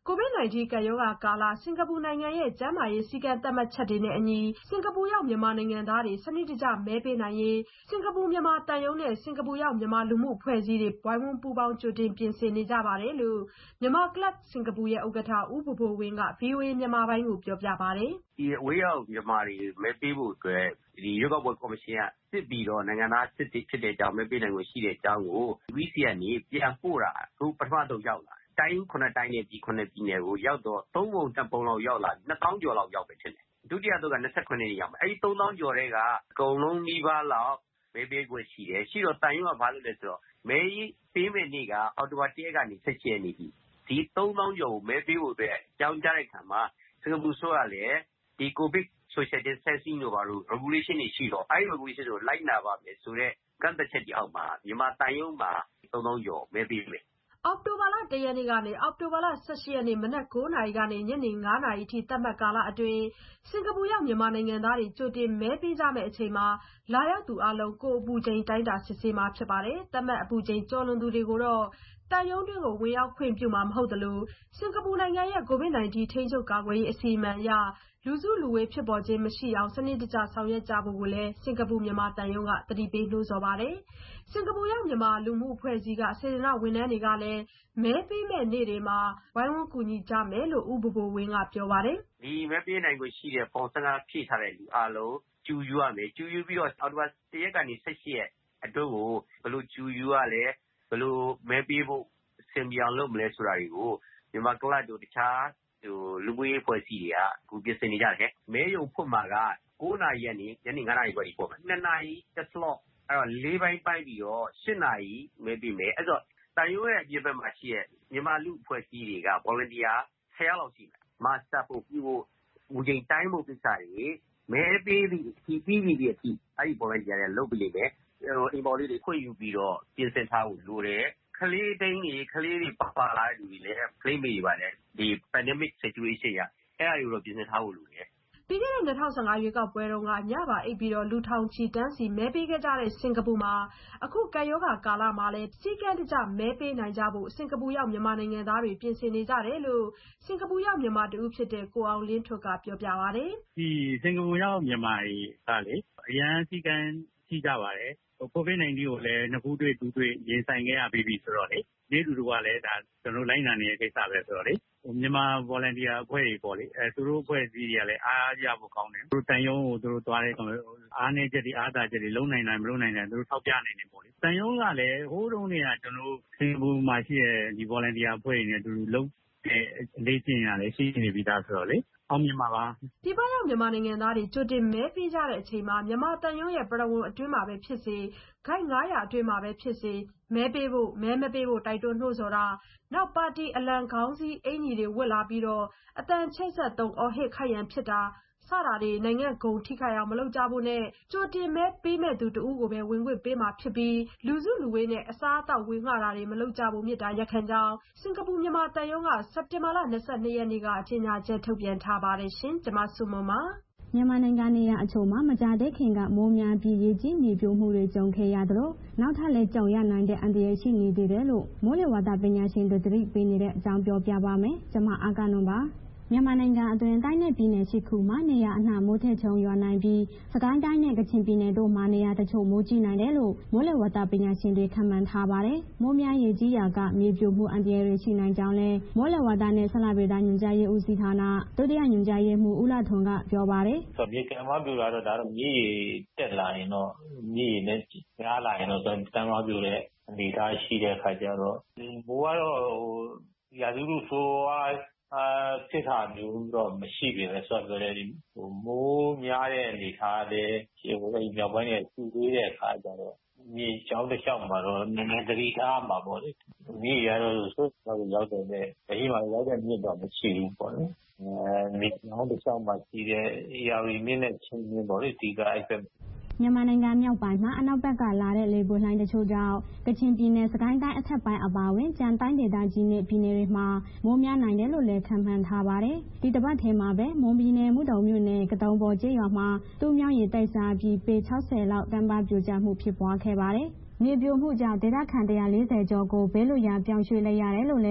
ကိုဗစ် ၁၉ ကပ်ရောဂါကာလ စင်ကာပူနိုင်ငံရဲ့ကျန်းမာရေးစည်းကမ်းသတ်မှတ်ချက်တွေနဲ့အညီစင်ကာပူရောက်မြန်မာနိုင်ငံသားတွေစနစ်တကျမဲပေးနိုင်ရေးစင်ကာပူမြန်မာသံရုံးနဲ့စင်ကာပူရောက်မြန်မာလူမှုအဖွဲ့အစည်းတွေဝိုင်းဝန်းပူးပေါင်းကြိုတင်ပြင်ဆင်နေကြပါတယ်လို့မြန်မာကလပ်စင်ကာပူရဲ့ဥက္ကဋ္ဌဦးဘိုဘိုဝင်းက ဗွီအိုအေမြန်မာပိုင်းကိုပြောပြပါတယ်။ဒီအဝေးရောက်မြန်မာတွေမဲပေးဖို့အတွက်ဒီရွေးကောက်ပွဲကော်မရှင်ကစစ်ပြီးတော့နိုင်ငံသားစစ်ဖြစ်တဲ့အကြောင်းမဲပေးနိုင်ဖို့ရှိတဲ့အကြောင်းကို U E C ကနေပြန်ပို့တာအခုပထမဆုံးရောက်လာတိုင်းခုနှစ်တိုင်းနဲ့ပြည်ခုနှစ်ပြည်နယ်ကိုရောက်တော့သုံးပုံနှစ်ပုံလောက်ရောက်လာနှစ်သောင်းကျော်လောက်ရောက်ပဲဖြစ်တယ်ဒုတိယသုတ်ကနှစ်ဆယ့်ခုနှစ်ရောက်မယ်အဲဒီသုံးသောင်းကျော်တဲ့ကအကုန်လုံးနှီးပါးလောက်မဲပေးခွင့်ရှိတယ်ရှိတော့တန်ရုံးကဘာလုပ်လဲဆိုတော့မဲပေးမဲ့နေ့ကအော်တိုဘာတစ်ရက်ကနေ၁၈ရက်နေ့ထိဒီသုံးသောင်းကျော်ကိုမဲပေးဖို့အတွက်အကြောင်းကြားတဲ့အခါမှာစင်ကာပူဆိုရလေဒီကိုဗစ် social distancing တို့ဘာလို့ regulation တွေရှိတော့အဲဒီ regulation ကိုလိုက်နာပါမယ်ဆိုတော့ကန့်သက်ချက်တွေအောက်မှာမြန်မာတန်ရုံးမှာသုံးသောင်းကျော်မဲပေးမယ်အောက်တိုဘာလတစ်ရက်နေ့ကနေအောက်တိုဘာလ၁၈ရက်နေ့မနက်၉နာရီကနေညနေ၅နာရီထိသတ်မှတ်ကာလအတွင်းစင်ကာပူရောက်မြန်မာနိုင်ငံသားတွေကြိုတင်မဲပေးကြမယ့်အချိန်မှာလာရောက်သူအလုံးကိုယ်အပူချိန်တိုင်းတာစစ်ဆေးမှာဖြစ်ပါတယ်။သတ်မှတ်အပူချိန်ကျော်လွန်သူတွေကိုတော့တန်ရုံးတွင်းကိုဝင်ရောက်ခွင့်ပြုမှာမဟုတ်သလိုစင်ကာပူနိုင်ငံရဲ့ကိုဗစ် ၁၉ ထိန်းချုပ်ကာကွယ်ရေးအစီအမံအရလူစုလူဝေးဖြစ်ပေါ်ခြင်းမရှိအောင်စနစ်တကျဆောင်ရွက်ကြဖို့ကိုလည်းစင်ကာပူမြန်မာတန်ရုံးကသတိပေးနှိုးဆော်ပါတယ်။စင်ကာပူရောက်မြန်မာလူမှုအဖွဲ့အစည်းကစေတနာဝန်ထမ်းတွေကလည်းမဲပေးမဲ့နေ့တွေမှာဝိုင်းဝန်းကူညီကြမယ်လို့ဦးဘိုဘိုဝင်းကပြောပါတယ်။ဒီမဲပေးနိုင်ကိုရှိတဲ့ပုံစံကဖြည့်ထားတဲ့လူအားလုံးကျူယူရမယ်ကျူယူပြီးတော့အော်တိုဘာတစ်ရက်ကနေ၁၈ရက်အတွင်းကိုဘယ်လိုကျူယူရလဲဘယ်လိုမဲပေးဖို့စင်ပြောင်လုပ်မလဲဆိုတာတွေကိုမြန်မာကလပ်တို့တခြားဟိုလူမှုရေးအဖွဲ့အစည်းတွေကအခုပြင်ဆင်နေကြတယ်မဲရုံဖွင့်မှာက၉နာရီကနေညနေ၅နာရီခွဲထိပို့မယ်၂နာရီတစ် slot အဲ့တော့၄ပိုင်းပိုင်းပြီးတော့၈နာရီမဲပေးမယ်အဲ့တော့တန်ရုံးရဲ့အပြင်ဘက်မှာရှိတဲ့မြန်မာလူအဖွဲ့အစည်းတွေက volunteer ဆယ်ယောက်လောက်ရှိမယ်မာစတာဖို့ပြီးဖို့ဦးချိန်တိုင်းဖို့ကိစ္စတွေမဲပေးပြီးဒီပြီးပြီးအထိအဲ့ဒီ volunteer တွေလုပ်ပြီးလိမ့်မယ်ဟိုအိမ်ပေါ်လေးတွေခွင့်ယူပြီးတော့ပြင်ဆင်ထားဖို့လိုတယ်ကလေးတိုင်းကြီးကလေးတွေပါပါလာတဲ့လူတွေလည်းကလေးမေးပါလေဒီ pandemic situation ရအဲ့အရာတွေကိုပြင်ဆင်ထားဖို့လိုတယ်ပြီးခဲ့တဲ့၂၀၁၅ရွေးကောက်ပွဲတုန်းကညပါအိပ်ပြီးတော့လူထောင်ချီတန်းစီမဲပေးခဲ့ကြတဲ့စင်ကာပူမှာအခုကပ်ရောဂါကာလမှာလည်းစည်းကမ်းတကျမဲပေးနိုင်ကြဖို့စင်ကာပူရောက်မြန်မာနိုင်ငံသားတွေပြင်ဆင်နေကြတယ်လို့စင်ကာပူရောက်မြန်မာတူဖြစ်တဲ့ကိုအောင်လင်းထွတ်ကပြောပြပါဗျ။ဒီစင်ကာပူရောက်မြန်မာတွေကလေအရန်စည်းကမ်းရှိကြပါတယ်။ကိုဗစ်၁၉ ကိုလည်းနှစ်ခုတွေ့တူတွေ့ရင်ဆိုင်ခဲ့ရပြီးပြီဆိုတော့လေဒီလူတွေကလည်းဒါကျွန်တော်လိုက်နာနေတဲ့ကိစ္စပဲဆိုတော့လေမြန်မာ volunteer အဖွဲ့တွေပေါ့လေအဲသူတို့အဖွဲ့အစည်းတွေကလည်းအားရဖို့ကောင်းတယ်သူတို့တန်ရုံးကိုသူတို့သွားတဲ့အားနည်းချက်တွေအားသာချက်တွေလုံနိုင်နိုင်မလုံနိုင်နိုင်သူတို့ထောက်ပြနိုင်တယ်ပေါ့လေတန်ရုံးကလည်းဟိုးတုန်းကကျွန်တော်တို့စင်ကာပူမှာရှိတဲ့ဒီ volunteer အဖွဲ့တွေနဲ့သူတို့လုံတဲ့အလေးကျင့်ရလည်းရှိနေပြီးသားဆိုတော့လေအောင်မြင်ပါပါဒီပရောက်မြန်မာနိုင်ငံသားတွေကြိုတင်မဲပေးကြတဲ့အချိန်မှာမြန်မာတန်ရုံးရဲ့ပရဝုံအတွင်းမှာပဲဖြစ်စေဂိုက်၅၀၀အတွင်းမှာပဲဖြစ်စေမဲပေးဖို့မဲမပေးဖို့တိုက်တွန်းနှိုးဆော်တာနောက်ပါတီအလံခေါင်းစည်းအင်ကြီးတွေဝတ်လာပြီးတော့အတန်ချိတ်ဆက်သုံးအော်ဟစ်ခိုက်ရန်ဖြစ်တာစတာတွေနိုင်ငံဂုံထိခိုက်အောင်မလုပ်ကြဖို့နဲ့ကြိုတင်မဲပေးမဲ့သူတဦးကိုပဲဝင်ခွင့်ပေးမှာဖြစ်ပြီးလူစုလူဝေးနဲ့အစားအသောက်ဝေငှတာတွေမလုပ်ကြဖို့မြစ်တာရက်ခံကြောင်းစင်ကာပူမြန်မာတန်ရုံးကစက်တင်ဘာလ၂၂ရက်နေ့ကကြေညာချက်ထုတ်ပြန်ထားပါတယ်ရှင်ကျွန်မဆုမွန်ပါမြန်မာနိုင်ငံနေရာအချို့မှာမကြတဲ့ခင်ကမိုးများပြီးရေကြီးမြေပြိုမှုတွေကြုံခဲ့ရသလိုနောက်ထပ်လည်းကြုံရနိုင်တဲ့အန္တရာယ်ရှိနေသေးတယ်လို့မိုးလေဝသပညာရှင်တို့သတိပေးနေတဲ့အကြောင်းပြောပြပါမယ်။ကျွန်မအာကနုံပါမြန်မာနိုင်ငံအတွင်းတိုင်းနယ်ပြည်နယ်ရှိခုမှာနေရာအနှံ့မိုးထစ်ချုံရွာနိုင်ပြီးစကိုင်းတိုင်းနဲ့ကချင်ပြည်နယ်တို့မှာနေရာတချို့မိုးကြီးနိုင်တယ်လို့မိုးလေဝသပညာရှင်တွေခန့်မှန်းထားပါတယ်။မိုးများရေကြီးရာကမြေပြိုမှုအန္တရာယ်တွေရှိနိုင်ကြောင်းလဲမိုးလေဝသနဲ့ဆက်လက်ပေတာညွှန်ကြားရေးဦးစီးဌာနဒုတိယညွှန်ကြားရေးမှူးဦးလာထွန်းကပြောပါတယ်။ဆိုမြေကမ်းမပြိုလာတော့ဒါတော့မြေရေတက်လာရင်တော့မြေရေနဲ့များလာရင်တော့ကမ်းမပြိုတဲ့အနေအထားရှိတဲ့အခါကျတော့မိုးကတော့ဟိုရာသီဥတုဆိုးအာစစ်တာမျိုးတော့မရှိပြီလေဆိုတော့ဒီဟိုမိုးများတဲ့အနေထားတဲ့ဟိုမြောက်ပိုင်းရဲ့စူသေးတဲ့အခါကျတော့မြေချောင်းတစ်လျှောက်မှာတော့နည်းနည်းသတိထားမှာပေါ့လေမြေရတော့ဆိုးတော့ရောက်တဲ့ဒီမှာရောက်တဲ့မြင့်တော့မရှိဘူးပေါ့လေအဲမြေချောင်းတစ်လျှောက်မှာရှိတဲ့ရာဝီမြင့်နဲ့ချင်းချင်းပေါ့လေဒီကအဲ့မြန်မာနိုင်ငံမြောက်ပိုင်းမှာအနောက်ဘက်ကလာတဲ့လေပွေလှိုင်းတချို့ကြောင့်ကချင်ပြည်နယ်စကိုင်းတိုင်းအထက်ပိုင်းအပါအဝင်ကြံတိုင်းဒေသကြီးနဲ့ပြည်နယ်တွေမှာမိုးများနိုင်တယ်လို့လည်းခန့်မှန်းထားပါတယ်။ဒီတစ်ပတ်ထဲမှာပဲမွန်ပြည်နယ်မုဒုံမြို့နယ်ကတုံပေါ်ကျေးရွာမှာတူးမြောင်းရင်တိုက်စားပြီးပေ၆၀လောက်ကမ်းပါးပြိုကျမှုဖြစ်ပွားခဲ့ပါတယ်။မြေပြိုမှုကြောင့်ဒေသခံ၁၄၀ကျော်ကိုဘေးလွတ်ရာပြောင်းရွှေ့လိုက်ရတယ်လို့လည်း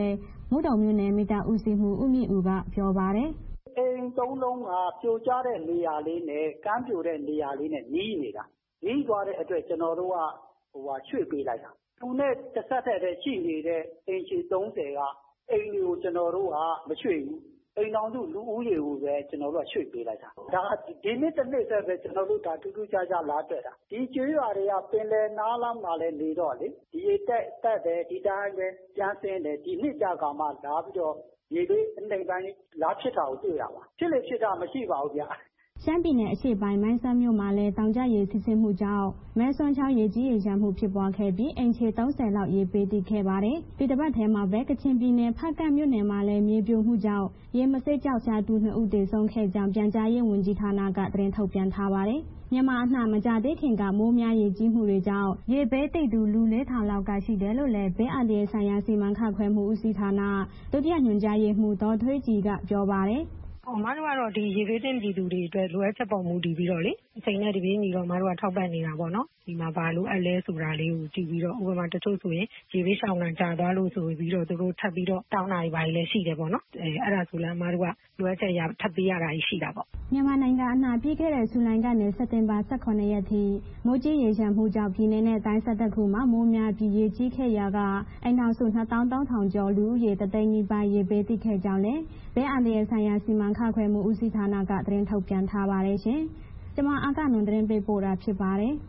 မုဒုံမြို့နယ်မိသားဦးစီးမှုဦးမြင့်ဦးကပြောပါတယ်။အိမ်သုံးလုံးကပြိုကျတဲ့နေရာလေးနဲ့ကမ်းပြိုတဲ့နေရာလေးနဲ့နီးနေတာ။နီးသွားတဲ့အတွက်ကျွန်တော်တို့ကဟိုဟာရွှေ့ပေးလိုက်တာ။သူနဲ့တစ်ဆက်တည်းတည်းရှိနေတဲ့အိမ်ခြေသုံးဆယ်ကအိမ်တွေကိုကျွန်တော်တို့ကမရွှေ့ဘူး။အိမ်တော်စုလူဦးရေကိုပဲကျွန်တော်တို့ကရွှေ့ပေးလိုက်တာ။ဒါဒီနေ့တစ်နေ့ဆက်ပဲကျွန်တော်တို့ဒါတူတူကြကြလာတွေ့တာ။ဒီကျွေးရွာတွေကပင်လယ်နားလောက်မှလည်းနေတော့လေဒီတက်တက်တယ်ဒီတိုင်းပဲပြန်ဆင်းတယ်ဒီနှစ်ကြကမှလာပြီးတော့ရေလေးအနေပိုင်းလာဖြစ်တာကိုတွေ့ရပါဖြစ်လေဖြစ်တာမရှိပါဘူးဗျာရှမ်းပြည်နယ်အရှေ့ပိုင်းမိုင်းဆန်းမြို့မှာလည်းတောင်ကျရေစီးဆင်းမှုကြောင့်မဲဆွမ်းချောင်းရေကြီးရေလျှံမှုဖြစ်ပွားခဲ့ပြီးအိမ်ခြေသုံးဆယ်လောက်ရေပေးတိခဲ့ပါတယ်။ဒီတစ်ပတ်ထဲမှာပဲကချင်ပြည်နယ်ဖားကန့်မြို့နယ်မှာလည်းမြေပြိုမှုကြောင့်ရေမဆေးကျောက်ရှာသူနှစ်ဦးသေဆုံးခဲ့ကြောင်းပြန်ကြားရေးဝန်ကြီးဌာနကသတင်းထုတ်ပြန်ထားပါတယ်။မြန်မာအနှံ့မကြသေးခင်ကမိုးများရေကြီးမှုတွေကြောင့်ရေဘေးတိတ်သူလူလေးထောင်လောက်ကရှိတယ်လို့လည်းဘေးအန္တရာယ်ဆိုင်ရာစီမံခန့်ခွဲမှုဦးစီးဌာနဒုတိယညွှန်ကြားရေးမှူးဒေါ်ထွေးကြည်ကပြောပါတယ်။အမတို့ကတော့ဒီရေဘေးတင်ပြည်သူတွေအတွက်လိုအပ်ချက်ပေါ်မူတည်ပြီးတော့လေအချိန်နဲ့တပြေးညီတော့အမတို့ကထောက်ပံ့နေတာပေါ့နော်ဒီမှာဘာလို့အလဲဆိုတာလေးကိုကြည့်ပြီးတော့ဥပမာတချို့ဆိုရင်ရေဘေးရှောင်ကန်ကြာသွားလို့ဆိုပြီးတော့သူတို့ထပ်ပြီးတော့တောင်းတာတွေပါလည်းရှိတယ်ပေါ့နော်အဲအဲ့ဒါဆိုလည်းအမတို့ကလိုအပ်ချက်ရထပ်ပေးရတာရှိတာပေါ့မြန်မာနိုင်ငံအနှံ့ပြီးခဲ့တဲ့ဇူလိုင်ကနေစက်တင်ဘာ၁၈ရက်ထိမိုးကြီးရေလျှံမှုကြောင့်ပြည်내နဲ့တိုင်းဆက်တက်ခုမှာမိုးများပြီးရေကြီးခဲ့ရာကအိမ်နောက်စုနှစ်သောင်းသုံးထောင်ကျော်လူဦးရေတသိန်းနီးပါးရေဘေးတိခဲ့ကြောင်းလည်းဘေးအန္တရာယ်ဆိုင်ရာစီမံခန့်ခွဲမှုဦးစီးဌာနကသတင်းထုတ်ပြန်ထားပါတယ်ရှင်။ကျွန်မအကနွန်သတင်းပေးပို့တာဖြစ်ပါတယ်။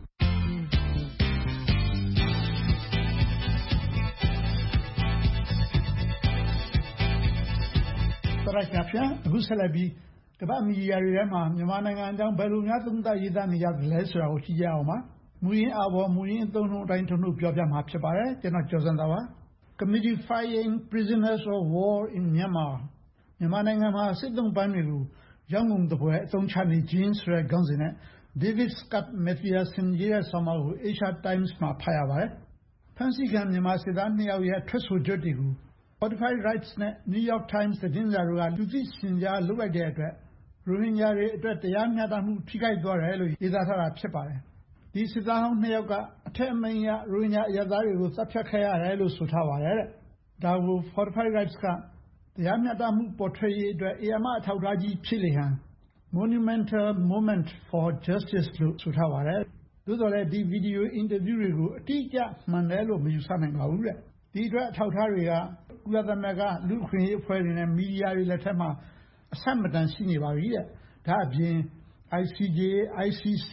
တရချာဖြာအခုဆက်လက်ပြီးကမ္ဘာမီဒီယာတွေထဲမှာမြန်မာနိုင်ငံအကြောင်းဘယ်လိုများသုံးသပ်ရေးသားနေကြလဲဆိုတာကိုကြည့်ကြအောင်ပါ။မူရင်းအဘော်မူရင်းအသုံးနှုန်းအတိုင်းထုံထုပြောပြမှာဖြစ်ပါတယ်။ကျွန်တော်ကျော်စံသာပါ။ Commodifying Prisoners of War in Myanmar မြန်မာနိုင်ငံမှာစစ်သုံးပန်းတွေကိုရောင်းကုန်တပွဲအသုံးချနေခြင်းဆိုတဲ့ခေါင်းစဉ်နဲ့ David Scott Mathiasen ရေးတဲ့ဆောင်းပါးကို Asia Times မှာဖတ်ရပါတယ်။ဖမ်းဆီးခံမြန်မာစစ်သားနှစ်ယောက်ရဲ့ထွက်ဆိုချက်တွေကို Fortify Rights နဲ့ New York Times သတင်းစာတို့ကလူသိရှင်ကြားလုပ်လိုက်တဲ့အတွက်ရိုဟင်ဂျာတွေအတွက်တရားမျှတမှုထိခိုက်သွားတယ်လို့ရေးသားထားတာဖြစ်ပါတယ်။ဒီစစ်သားဟောင်းနှစ်ယောက်ကအထက်အမိန့်အရရိုဟင်ဂျာအရပ်သားတွေကိုသတ်ဖြတ်ခဲ့ရတယ်လို့ဆိုထားပါတယ်တဲ့။ဒါကို Fortify Rights ကတရားမျှတမှုပေါ်ထွက်ရေးအတွက်အေယာမအထောက်အထားကြီးဖြစ်လေဟန် Monumental Moment for Justice လို့ဆိုထားပါတယ်။သို့တော်လည်းဒီဗီဒီယိုအင်တာဗျူးတွေကိုအတိအကျမှန်တယ်လို့မယူဆနိုင်ပါဘူးတဲ့။ဒီအတွက်အထောက်အထားတွေကကုလသမဂ္ဂလူ့အခွင့်အရေးအဖွဲ့တွေနဲ့မီဒီယာတွေလက်ထက်မှာအဆက်မတန်ရှိနေပါပြီတဲ့။ဒါအပြင် I C J, I C C,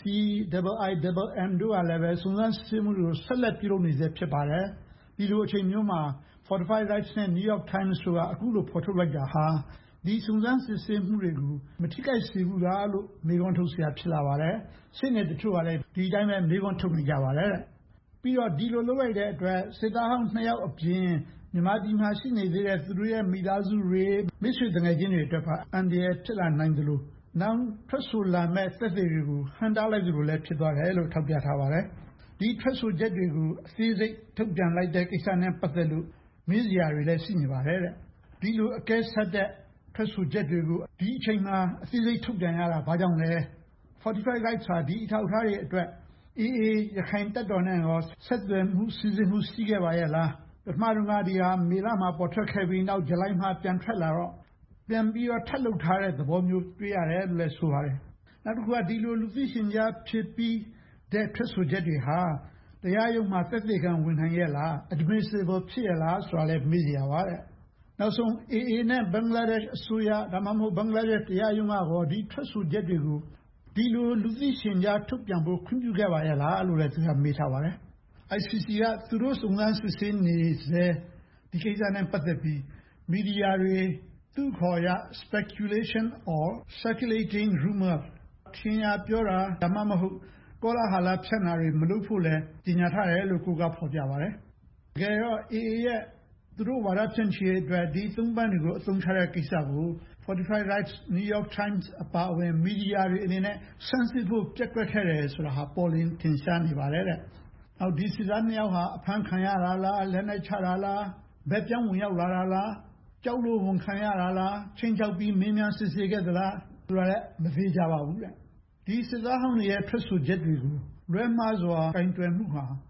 I I M M တို့ကလည်းပဲစုံစမ်းစစ်ဆေးမှုတွေကိုဆက်လက်ပြုလုပ်နေစေဖြစ်ပါတယ်။ဒီလိုအချိန်မျိုးမှာ Fortify Rights နဲ့ New York Times တို့ကအခုလိုဖော်ထုတ်လိုက်တာဟာဒီစုံစမ်းစစ်ဆေးမှုတွေကိုမထိခိုက်စေဘူးလားလို့မေးခွန်းထုတ်စရာဖြစ်လာပါတယ်။စစ်နယ်တချို့ကလည်းဒီအတိုင်းပဲမေးခွန်းထုတ်နေကြပါတယ်တဲ့။ပြီးတော့ဒီလိုလုပ်လိုက်တဲ့အတွက်စစ်သားဟောင်းနှစ်ယောက်အပြင်မြန်မာပြည်မှာရှိနေသေးတဲ့သူတို့ရဲ့မိသားစုတွေမိတ်ဆွေတငယ်ချင်းတွေအတွက်ကအန္တရာယ်ဖြစ်လာနိုင်တယ်လို့နောက်ထွက်ဆိုလာမဲ့သက်သေတွေကိုဟန်တားလိုက်သလိုလည်းဖြစ်သွားတယ်လို့ထောက်ပြထားပါတယ်။ဒီထွက်ဆိုချက်တွေကိုအသေးစိတ်ထုတ်ပြန်လိုက်တဲ့ကိစ္စနဲ့ပတ်သက်လို့မေးစရာတွေလည်းရှိနေပါတယ်တဲ့။ဒီလိုအကဲဆက်တဲ့ထွက်ဆိုချက်တွေကိုဒီအချိန်မှာအသေးစိတ်ထုတ်ပြန်ရတာဘာကြောင့်လဲ။ Fortify Rights ဟာဒီအထောက်အထားတွေအတွက်အေးအေးရခိုင်တပ်တော်နဲ့ရောဆက်သွယ်မှုစီစဉ်မှုရှိခဲ့ပါရဲ့လား။ပထမတုန်းကဒီဟာမေလမှာပေါ်ထွက်ခဲ့ပြီးနောက်ဇူလိုင်မှာပြန်ထွက်လာတော့ပြန်ပြီးတော့ထပ်လုပ်ထားတဲ့သဘောမျိုးတွေ့ရတယ်လို့လည်းဆိုပါတယ်။နောက်တစ်ခုကဒီလိုလူသိရှင်ကြားဖြစ်ပြီးတဲ့ထွက်ဆိုချက်တွေဟာတရားရုံးမှာသက်သေခံဝင်နိုင်ရဲ့လား admissible ဖြစ်ရဲ့လားဆိုတာလည်းမေးကြရပါတဲ့။နောက်ဆုံး A A နဲ့ဘင်္ဂလားဒေ့ရှ်အစိုးရဒါမှမဟုတ်ဘင်္ဂလားဒေ့ရှ်တရားရုံးကဟောဒီထွက်ဆိုချက်တွေကိုဒီလိုလူသိရှင်ကြားထုတ်ပြန်ဖို့ခွင့်ပြုခဲ့ပါရဲ့လားလို့လည်းသူကမေးထားပါတယ်။ I C C ကသူတို့စုံစမ်းစစ်ဆေးနေစေဒီကိစ္စနဲ့ပတ်သက်ပြီးမီဒီယာတွေသူ့ခေါ်ရ speculation or circulating rumor ထင်ရပြောတာဒါမှမဟုတ်ကောလာဟလဖြန့်တာတွေမလုပ်ဖို့လဲကြေညာထားတယ်လို့ကိုကဖော်ပြပါတယ်။တကယ်တော့ A A ရဲ့သူတို့ဝါဒဖြန့်ချီအတွက်ဒီသုံးပန်းတွေကိုအသုံးချတဲ့ကိစ္စကို Fortify Rights, New York Times အပါအဝင်မီဒီယာတွေအနေနဲ့ဆန်းစစ်ဖို့ပြက်ကွက်ခဲ့တယ်ဆိုတာဟာပေါ်လင်းထင်ရှားနေပါတယ်တဲ့။နောက်ဒီစစ်သားနှစ်ယောက်ဟာအဖမ်းခံရတာလားလက်နဲ့ချတာလားဘက်ပြောင်းဝင်ရောက်လာတာလားကြောက်လို့ဝန်ခံရတာလားချင်းချောက်ပြီးမင်းများစစ်ဆေးခဲ့သလားဆိုတာလည်းမသေးကြပါဘူးတဲ့ဒီစစ်သားဟောင်းတွေရဲ့ထွက်ဆိုချက်တွေကိုလွဲမှားစွာကင်တွယ်မှုဟာမ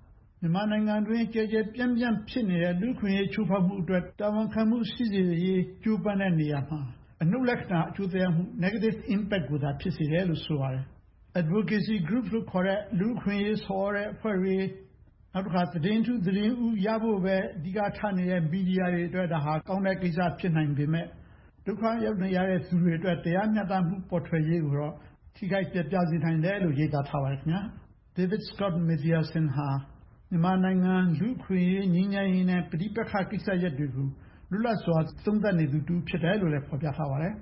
မြန်မာနိုင်ငံတွင်းကျယ်ကျယ်ပြန့်ပြန့်ဖြစ်နေတဲ့လူ့အခွင့်အရေးချိုးဖောက်မှုအတွက်တာဝန်ခံမှုရှိစေရေးကြိုးပမ်းတဲ့နေရာမှာအနုတ်လက္ခဏာအကျိုးသက်ရောက်မှု negative impact ကိုသာဖြစ်စေတယ်လို့ဆိုပါတယ်။ Advocacy group လို့ခေါ်တဲ့လူ့အခွင့်အရေးဆော်တဲ့အဖွဲ့တွေနောက်တစ်ခါသတင်းထူးသတင်းဦးရဖို့ပဲအဓိကထားနေတဲ့မီဒီယာတွေအတွက်ဒါဟာကောင်းတဲ့ကိစ္စဖြစ်နိုင်ပေမဲ့ဒုက္ခရောက်နေရတဲ့သူတွေအတွက်တရားမျှတမှုပေါ်ထွက်ရေးကိုတော့ထိခိုက်ပြပြစေနိုင်တယ်လို့ရေးသားထားပါတယ်ခင်ဗျာ။ David Scott Mathiasson ဟာမြန်မာနိုင်ငံလူ့အခွင့်အရေးငြိမ်းချမ်းရေးနဲ့ပြည်ပခါကိစ္စရပ်တွေကိုလွတ်လပ်စွာသုံးသပ်နေသူတူဖြစ်တယ်လို့လည်းဖော်ပြထားပါတယ်။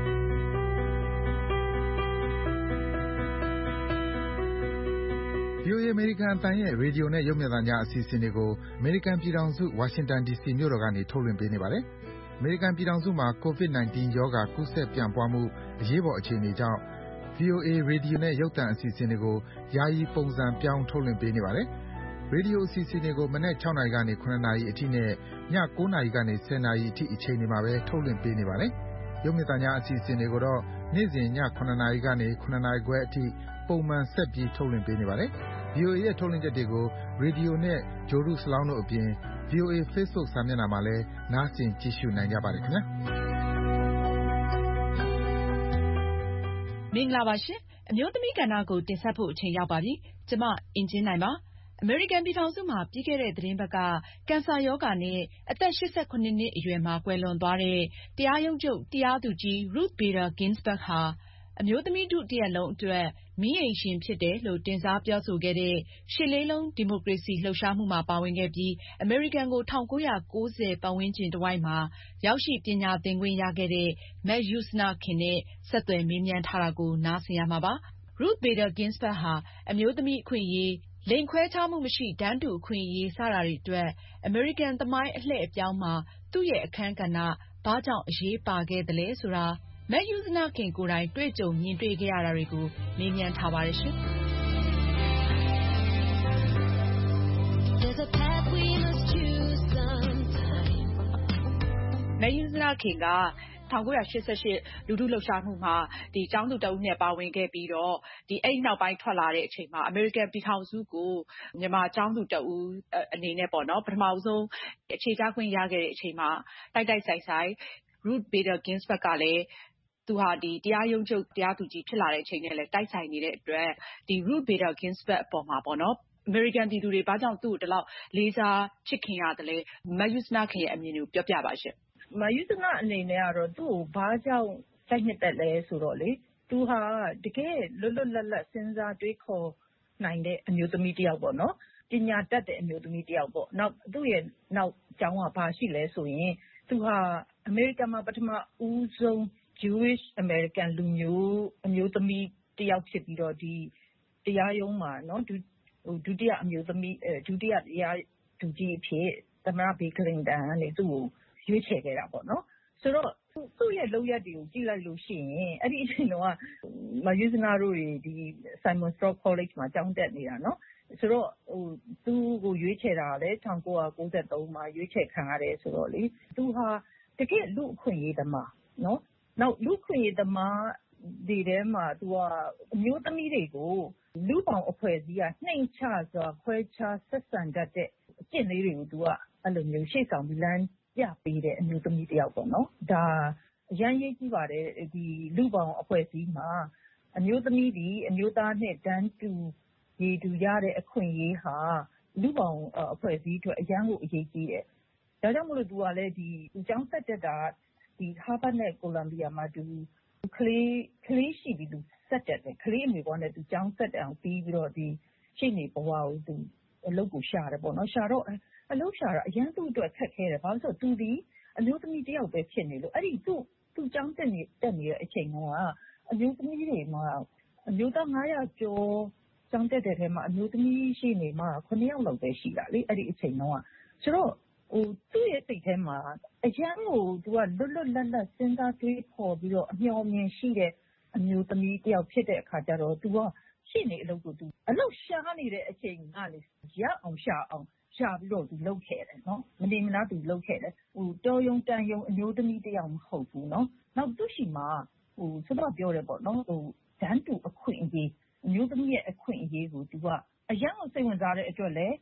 ဗွီအိုအေ အမေရိကန်အသံရဲ့ရေဒီယိုနဲ့ရုပ်မြင်သံကြားအစီအစဉ်တွေကိုအမေရိကန်ပြည်ထောင်စုဝါရှင်တန်ဒီစီမြို့တော်ကနေထုတ်လွှင့်ပေးနေပါတယ်။အမေရိကန်ပြည်ထောင်စုမှာ ကိုဗစ် ၁၉ ရောဂါကူးစက်ပြန့်ပွားမှုအရေးပေါ်အခြေအနေကြောင့် ဗွီအိုအေ ရေဒီယိုနဲ့ရုပ်သံအစီအစဉ်တွေကိုယာယီပုံစံပြောင်းထုတ်လွှင့်ပေးနေပါတယ်။ရေဒီယိုအစီအစဉ်တွေကိုမနက် ၆ နာရီကနေ ၇ နာရီအထိနဲ့ည ၉ နာရီကနေ ၁၀ နာရီအထိအချိန်တွေမှာပဲထုတ်လွှင့်ပေးနေပါတယ်။ရုပ်မြင်သံကြားအစီအစဉ်တွေကိုတော့နေ့စဉ်ည ၇ နာရီကနေ ၇ နာရီခွဲအထိပုံမှန်ဆက်ပြီးထုတ်လွှင့်ပေးနေပါတယ်။ဗွီအိုအေရဲ့ထုတ်လွှင့်ချက်တွေကိုရေဒီယိုနဲ့ဂြိုလ်တုစလောင်းတို့အပြင် ဗွီအိုအေ Facebook စာမျက်နှာမှာလည်းနားဆင်ကြည့်ရှုနိုင်ကြပါတယ်ခင်ဗျာ။မင်္ဂလာပါရှင်အမျိုးသမီးကဏ္ဍကိုတင်ဆက်ဖို့အချိန်ရောက်ပါပြီ။ကျမအင်ကြင်းနိုင်ပါ။အမေရိကန်ပြည်ထောင်စုမှာပြီးခဲ့တဲ့သတင်းပတ်ကကင်ဆာရောဂါနဲ့အသက် ၈၇ နှစ်အရွယ်မှာကွယ်လွန်သွားတဲ့တရားရုံးချုပ်တရားသူကြီး Ruth Bader Ginsburg ဟာအမျိုးသမီးထုတစ်ရပ်လုံးအတွက်မီးအိမ်ရှင်ဖြစ်တယ်လို့တင်စားပြောဆိုခဲ့တဲ့ရှစ်လေးလုံးဒီမိုကရေစီလှုပ်ရှားမှုမှာပါဝင်ခဲ့ပြီးအမေရိကန်ကို၁၉၉၀ပတ်ဝန်းကျင်တစ်ဝိုက်မှာရောက်ရှိပညာသင်ခွင့်ရခဲ့တဲ့မယုဇနခင်နဲ့ဆက်သွယ်မေးမြန်းထားတာကိုနားဆင်ရမှာပါ။ Ruth Bader Ginsburg ဟာအမျိုးသမီးအခွင့်အရေး၊လိင်ခွဲခြားမှုမရှိတန်းတူအခွင့်အရေးစတာတွေအတွက်အမေရိကန်သမိုင်းအလှည့်အပြောင်းမှာသူ့ရဲ့အခန်းကဏ္ဍဘာကြောင့်အရေးပါခဲ့သလဲဆိုတာမယုဇနခင်ကိုယ်တိုင်တွေ့ကြုံမြင်တွေ့ခဲ့ရတာတွေကိုမေးမြန်းထားပါတယ်ရှင်။မယုဇနခင်က၁၉၈၈လူထုလှုပ်ရှားမှုမှာဒီကျောင်းသူတဦးနဲ့ပါဝင်ခဲ့ပြီးတော့ဒီအဲ့နောက်ပိုင်းထွက်လာတဲ့အချိန်မှာအမေရိကန်ပြည်ထောင်စုကိုမြန်မာကျောင်းသူတဦးအနေနဲ့ပေါ့နော်ပထမဆုံးအခြေချခွင့်ရခဲ့တဲ့အချိန်မှာတိုက်တိုက်ဆိုင်ဆိုင် Ruth Bader Ginsburg ကလည်းသူဟာဒီတရားရုံးချုပ်တရားသူကြီးဖြစ်လာတဲ့အချိန်နဲ့လည်းတိုက်ဆိုင်နေတဲ့အတွက်ဒီ Ruth Bader Ginsburg အပေါ်မှာပေါ့နော်အမေရိကန်ပြည်သူတွေဘာကြောင့်သူ့ကိုဒီလောက်လေးစားချစ်ခင်ရသလဲမယုဇနခင်ရဲ့အမြင်ကိုပြောပြပါရှင့်မယုဇနအနေနဲ့ကတော့သူ့ကိုဘာကြောင့်စိုက်နှစ်သက်လဲဆိုတော့လေသူဟာတကယ်လွတ်လွတ်လပ်လပ်စဉ်းစားတွေးခေါ်နိုင်တဲ့အမျိုးသမီးတစ်ယောက်ပေါ့နော်ပညာတတ်တဲ့အမျိုးသမီးတစ်ယောက်ပေါ့နောက်သူ့ရဲ့နောက်ကျောင်းကဘာရှိလဲဆိုရင်သူဟာအမေရိကန်မှာပထမဦးဆုံး Jewish American လူမျိုးအမျိုးသမီးတစ်ယောက်ဖြစ်ပြီးတော့ဒီတရားရုံးမှာနော်ဒုတိယအမျိုးသမီးဒုတိယတရားသူကြီးအဖြစ်သမ္မတဘီကလင်တန်ကနေသူ့ကိုရွေးချယ်ခဲ့တာပေါ့နော်ဆိုတော့သူ့ရဲ့လုပ်ရက်တွေကိုကြည့်လိုက်လို့ရှိရင်အဲ့ဒီအချိန်တော့မယုဇနတို့တွေဒီ Simon Strauss College မှာကျောင်းတက်နေတာနော်ဆိုတော့ဟိုသူ့ကိုရွေးချယ်တာလည်း၁၉၉၃မှာရွေးချယ်ခံရတယ်ဆိုတော့လေသူဟာတကယ်လူအခွင့်အရေးသမားနော်နောက်လူအခွင့်အရေးသမားဒီထဲမှာသူကအမျိုးသမီးတွေကိုလူပေါင်းအဖွဲ့အစည်းကနှိမ်ချစွာခွဲခြားဆက်ဆံတတ်တဲ့အကျင့်လေးတွေကိုသူကအဲ့လိုမျိုးရှေ့ဆောင်ပြီးလမ်းပြပေးတဲ့အမျိုးသမီးတစ်ယောက်ပေါ့နော်ဒါအရန်ရေးကြည့်ပါတယ်ဒီလူပေါင်းအဖွဲ့အစည်းမှာအမျိုးသမီးဒီအမျိုးသားနဲ့တန်းတူရည်တူရတဲ့အခွင့်အရေးဟာလူပေါင်းအဖွဲ့အစည်းအတွက်အရန်ကိုအရေးကြီးတယ်ဒါကြောင့်မလို့သူကလည်းဒီကျောင်းဆက်တက်တာဒီဟာဗတ်နဲ့ကိုလံဘီယာမှာသူကလေးကလေးရှိပြီးသူဆက်တက်တယ်ကလေးအမေပေါ်နဲ့သူကျောင်းဆက်တက်အောင်ပြီးပြီးတော့ဒီရှေ့နေဘဝကိုသူအလုပ်ကိုရှာတယ်ပေါ့နော်ရှာတော့အလုပ်ရှာတာအရန်သူ့အတွက်ခက်ခဲတယ်ဘာလို့ဆိုတော့သူဒီအမျိုးသမီးတယောက်ပဲဖြစ်နေလို့အဲ့ဒီသူ့သူ့ကျောင်းတက်နေတက်နေတဲ့အချိန်ကအမျိုးသမီးတွေမှာအမျိုးသား၅ရာကျော်ကျောင်းတက်တဲ့ထဲမှာအမျိုးသမီးရှိနေမှာခုနှစ်ယောက်လောက်ပဲရှိတာလေအဲ့ဒီအချိန်တော့ဆိုတော့ဟိုသူ့ရဲ့စိတ်ထဲမှာအရန်ကိုသူကလွတ်လွတ်လပ်လပ်စဉ်းစားတွေးခေါ်ပြီးတော့အမျှော်မြင်ရှိတဲ့အမျိုးသမီးတယောက်ဖြစ်တဲ့အခါကျတော့သူကရှိနေအလုပ်ကိုသူအလုပ်ရှားနေတဲ့အချိန်ကနေရအောင်ရှာအောင်ရှာပြီးတော့သူလုပ်ခဲ့တယ်နော်မနေမနာသူလုပ်ခဲ့တယ်ဟိုတော်ယုံတန်ယုံအမျိုးသမီးတယောက်မဟုတ်ဘူးနော်နောက်သူရှိမှာဟိုဆိုတော့ပြောတယ်ပေါ့နော်ဟိုဒန်းတူအခွင့်အရေးအမျိုးသမီးရဲ့အခွင့်အရေးကိုသူကအရန်ကိုစိတ်ဝင်စားတဲ့အတွက်လည်းသူက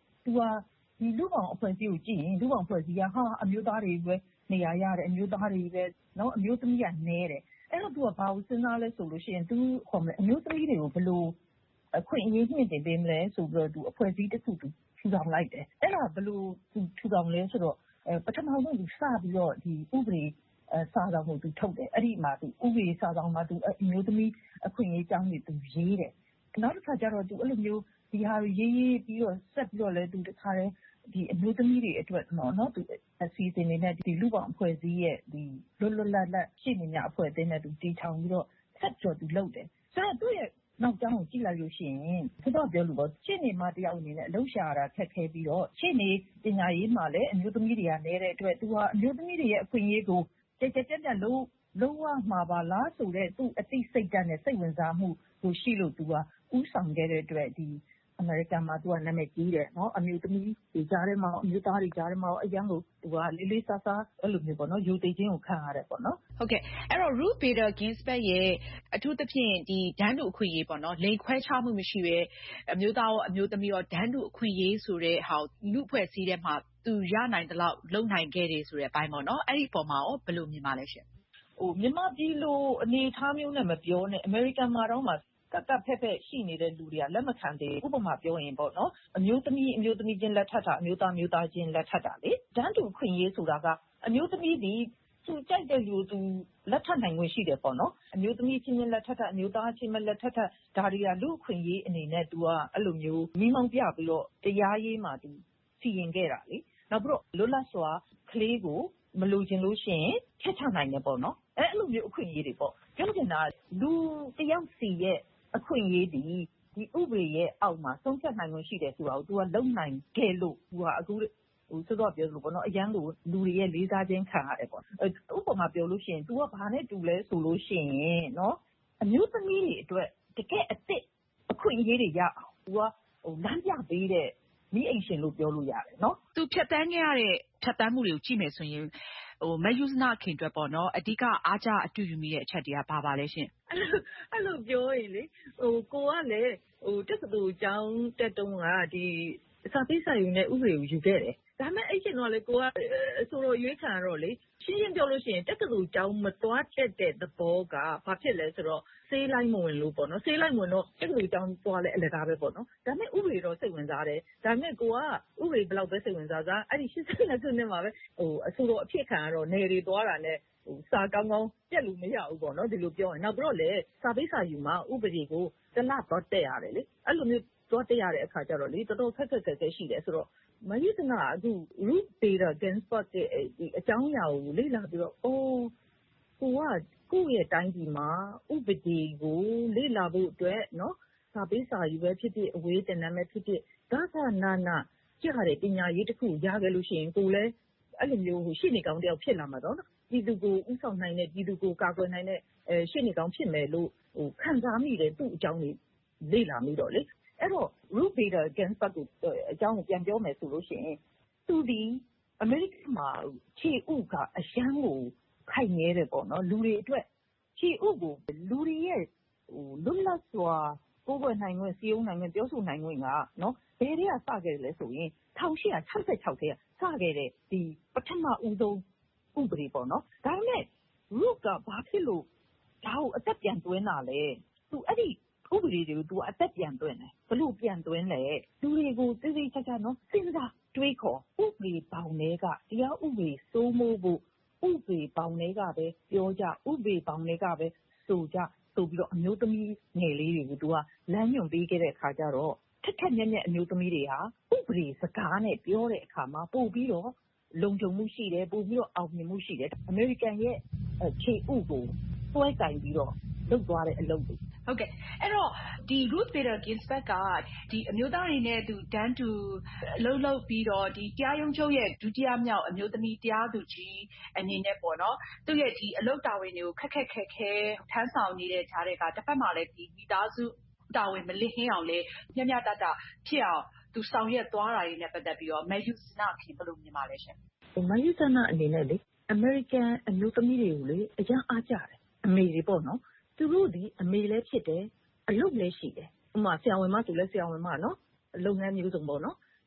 ဒီလူပောင်အဖွဲ့အစည်းကိုကြည့်ရင်လူပောင်အဖွဲ့အစည်းကဟာအမျိုးသားတွေပဲနေရာရတယ်အမျိုးသားတွေပဲနော်အမျိုးသမီးကနဲတယ်အဲ့တော့ तू ကဘာကိုစဉ်းစားလဲဆိုလို့ရှိရင် तू ဟောမလဲအမျိုးသမီးတွေကိုဘယ်လိုအခွင့်အရေးမြင့်တင်ပေးမလဲဆိုပြီးတော့ तू အဖွဲ့အစည်းတစ်ခု तू ထူထောင်လိုက်တယ်အဲ့ဒါဘယ်လို तू ထူထောင်လဲဆိုတော့ပထမဆုံး तू စပြီးတော့ဒီဥပဒေစာဆောင်ကို तू ထုတ်တယ်အဲ့ဒီမှာ तू ဥပဒေစာဆောင်မှာ तू အမျိုးသမီးအခွင့်အရေးကြောင်းတွေ तू ရေးတယ်နောက်တစ်ခါကျတော့ तू အဲ့လိုမျိုးဒီဟာရေးရေးပြီးတော့ဆက်ပြီးတော့လဲ तू တစ်ခါတည်းဒီအမျိုးသမီးတွေအတွက်နော်နော် तू အစီအစဉ်တွေနဲ့ဒီလူပောင်အဖွဲ့အစည်းရဲ့ဒီလွတ်လွတ်လပ်လပ်ရှေ့နေများအဖွဲ့အစည်းနဲ့ तू တည်ထောင်ပြီးတော့ဆက်ပြီးတော့ तू လုပ်တယ်ဆိုတော့သူ့ရဲ့နောက်ကျောင်းကိုကြည့်လိုက်လို့ရှိရင်သူကပြောလို့ပေါ့ရှေ့နေမတယောက်အနေနဲ့အလုပ်ရှာတာခက်ခဲပြီးတော့ရှေ့နေပညာရေးမှာလည်းအမျိုးသမီးတွေကနေတဲ့အတွက် तू ဟာအမျိုးသမီးတွေရဲ့အခွင့်အရေးကိုကြက်ကြက်ကြက်ကြက်လုံးလုံးဝမှာပါလားဆိုတဲ့သူ့အသိစိတ်ဓာတ်နဲ့စိတ်ဝင်စားမှုကိုရှိလို့ तू ကဥဆောင်ခဲ့တဲ့အတွက်ဒီအမေရိကန်မှာ तू ကနာမည်ကြီးတယ်နော်အမျိုးသမီးတွေကြားထဲမှာအမျိုးသားတွေကြားထဲမှာအရင်က तू ကလေးလေးစားစားအဲ့လိုမျိုးပေါ့နော်ယူသိချင်းကိုခံရတယ်ပေါ့နော်ဟုတ်ကဲ့အဲ့တော့ Ruth Bader Ginsburg ရဲ့အထူးသဖြင့်ဒီဒန်းတူအခွင့်အရေးပေါ့နော်လိန်ခွဲခြားမှုမရှိပဲအမျိုးသားရောအမျိုးသမီးရောဒန်းတူအခွင့်အရေးဆိုတဲ့ဟာလူအဖွဲ့အစည်းထဲမှာသူရနိုင်တဲ့လောက်လုံနိုင်ခဲ့တယ်ဆိုတဲ့အပိုင်းပေါ့နော်အဲ့ဒီပုံမှာရောဘယ်လိုမြင်ပါလဲရှင်ဟိုမြန်မာပြည်လိုအနေအထားမျိုးနဲ့မပြောနဲ့အမေရိကန်မှာတော့မှကကဖက်ဖက်ရှိနေတဲ့လူတွေကလက်မခံသေးဘူးဥပမာပြောရင်ပေါ့နော်အမျိုးသမီးအမျိုးသမီးချင်းလက်ထပ်တာအမျိုးသားမျိုးသားချင်းလက်ထပ်တာလေတန်းတူခွင့်ရေးဆိုတာကအမျိုးသမီးဒီသူကြိုက်တဲ့လူသူလက်ထပ်နိုင်ခွင့်ရှိတယ်ပေါ့နော်အမျိုးသမီးချင်းချင်းလက်ထပ်တာအမျိုးသားချင်းမလက်ထပ်တာဒါတွေကလူခွင့်ရေးအနေနဲ့ तू ကအဲ့လိုမျိုးမိမောင်းပြပြီးတော့တရားရေးမှာ तू စီရင်ခဲ့တာလေနောက်ပြီးတော့လွတ်လပ်စွာကလေးကိုမလိုချင်လို့ရှိရင်ထက်ချနိုင်တယ်ပေါ့နော်အဲ့လိုမျိုးအခွင့်အရေးတွေပေါ့ပြောချင်တာလူတယောက်စီရဲ့အခွင့်အရေးဒီဒီဥပဒေရဲ့အောက်မှာဆုံးဖြတ်နိုင်ခွင့်ရှိတယ်ဆိုတာကို तू ကလုံနိုင်ခဲ့လို့ तू ကအခုဟိုစောစောပြောလို့ပေါ့နော်အရန်ကိုလူတွေရဲ့လေးစားခြင်းခံရတယ်ပေါ့ဥပမာပြောလို့ရှိရင် तू ကဘာနဲ့တူလဲဆိုလို့ရှိရင်နော်အမျိုးသမီးတွေအတွက်တကယ်အစ်စ်အခွင့်အရေးတွေရအောင် तू ကဟိုလမ်းပြပေးတဲ့မိအိမ်ရှင်လို့ပြောလို့ရတယ်နော် तू ဖြတ်တန်းခဲ့ရတဲ့ဖြတ်တန်းမှုတွေကိုကြည့်မယ်ဆိုရင်ဟိုမယူစနာခင်အတွက်ပေါ့နော်အဓိကအားကြအတူယူမိတဲ့အချက်တွေကဘာပါလဲရှင်အဲ့လိုအဲ့လိုပြောရင်လေဟိုကိုကလည်းဟိုတက္ကသိုလ်ကျောင်းတက်တုန်းကဒီစာပေစာယူနဲ့ဥပဒေကိုယူခဲ့တယ်ဒါပေမဲ့အဲ့ချိန်တော့လေကိုကဆိုတော့ရွေးခံရတော့လေရှင်းရှင်းပြောလို့ရှိရင်တက္ကသိုလ်ကျောင်းမသွားတက်တဲ့သဘောကဘာဖြစ်လဲဆိုတော့ဆေးလိုက်မဝင်လို့ပေါ့နော်ဆေးလိုက်ဝင်တော့တက္ကသိုလ်ကျောင်းသွားလဲအလကားပဲပေါ့နော်ဒါပေမဲ့ဥပဒေတော့စိတ်ဝင်စားတယ်ဒါပေမဲ့ကိုကဥပဒေဘယ်လောက်ပဲစိတ်ဝင်စားစားအဲ့ဒီရှင်းရှင်းနဲ့ခုနှစ်မှာပဲဟိုအဆိုတော်အဖြစ်ခံရတော့နေတွေသွားတာနဲ့ဟိုစာကောင်းကောင်းပြက်လို့မရဘူးပေါ့နော်ဒီလိုပြောရင်နောက်ပြီးတော့လေစာပေစာယူမှာဥပဒေကိုတလတော့တက်ရတယ်လေအဲ့လိုမျိုးတော့တက်ရတဲ့အခါကျတော့လေတော်တော်ခက်ခက်ခက်ခက်ရှိတယ်ဆိုတော့မယုသနာအခု Ruth Bader Ginsburg ရဲ့ဒီအကြောင်းအရာကိုလေ့လာပြီးတော့အိုးကိုကကိုယ့်ရဲ့တိုင်းပြည်မှာဥပဒေကိုလေ့လာဖို့အတွက်နော်စာပေစာယူပဲဖြစ်ဖြစ်အဝေးတင်နမ်းပဲဖြစ်ဖြစ်ဒါကနာနာကြရတဲ့ပညာရေးတစ်ခုရခဲ့လို့ရှိရင်ကိုလည်းအဲ့လိုမျိုးရှိနေကောင်းတယောက်ဖြစ်လာမှာတော့ပြည်သူကိုဥဆောင်နိုင်တဲ့ပြည်သူကိုကာကွယ်နိုင်တဲ့အဲရှိနေကောင်းဖြစ်မယ်လို့ဟိုခံစားမိတယ်သူ့အကြောင်းတွေလေ့လာမိတော့လေအဲ့တော့ Ruth Bader Ginsburg ကိုအကြောင်းကိုပြန်ပြောမယ်ဆိုလို့ရှိရင်သူဒီအမေရိကန်မှာခြေဥကအရန်ကိုခိုင်နေတယ်ပေါ့နော်လူတွေအတွက်ခြေဥကိုလူတွေရဲ့ဟိုလွတ်လပ်စွာကိုယ်ပွင့်နိုင်ခွင့်စီးအောင်နိုင်ခွင့်ပြောဆိုနိုင်ခွင့်ကနော်ဘယ်တည်းကစခဲ့တယ်လဲဆိုရင်၁၈၆၆ထဲကစခဲ့တဲ့ဒီပထမဦးဆုံးဥပဒေပေါ့နော်ဒါပေမဲ့ Ruth ကဘာဖြစ်လို့ဒါကိုအသက်ပြန်သွင်းတာလဲသူအဲ့ဒီဥပဒေတွေကို तू အသက်ပြန်သွင်းတယ်ဘလို့ပြန်သွင်းလဲလူတွေကိုသိသိချာချာနော်စဉ်းစားတွေးခေါ်ဥပဒေပေါင်းတွေကတရားဥပဒေစိုးမိုးဖို့ဥပဒေပေါင်းတွေကပဲပြောကြဥပဒေပေါင်းတွေကပဲဆိုကြဆိုပြီးတော့အမျိုးသမီးငယ်လေးတွေကို तू ကလမ်းညွှန်ပေးခဲ့တဲ့အခါကျတော့ထက်ထက်မြက်မြက်အမျိုးသမီးတွေဟာဥပဒေစကားနဲ့ပြောတဲ့အခါမှာပို့ပြီးတော့လုံခြုံမှုရှိတယ်ပို့ပြီးတော့အောင်မြင်မှုရှိတယ်အမေရိကန်ရဲ့ခြေဥကိုစွဲကင်ပြီးတော့လုပ်သွားတဲ့အလုပ်တွေဟုတ်ကဲ့အဲ့တော့ဒီ Ruth Bader Ginsburg ကဒီအမျိုးသားတွေနဲ့သူတန်းတူလှုပ်လှုပ်ပြီးတော့ဒီတရားရုံးချုပ်ရဲ့ဒုတိယမြောက်အမျိုးသမီးတရားသူကြီးအနေနဲ့ပေါ့နော်သူ့ရဲ့ဒီအလုပ်တာဝန်တွေကိုခက်ခက်ခဲခဲထမ်းဆောင်နေတဲ့ကြားတဲ့ကတစ်ဖက်မှာလည်းဒီမိသားစုတာဝန်မလစ်ဟင်းအောင်လေမျှမျှတတဖြစ်အောင်သူဆောင်ရွက်သွားတာတွေနဲ့ပတ်သက်ပြီးတော့မယူစနာခင်ဘယ်လိုမြင်ပါလဲရှင်မယူစနာအနေနဲ့လေအမေရိကန်အမျိုးသမီးတွေကိုလေအကျန်းအားကြတယ်အမေတွေပေါ့နော်သူတို့ဒီအမေလည်းဖြစ်တယ်အလုပ်လည်းရှိတယ်ဥပမာဆရာဝန်မဆိုလည်းဆရာဝန်မနော်လုပ်ငန်းမျိုးစုံပေါ့နော်ဒါ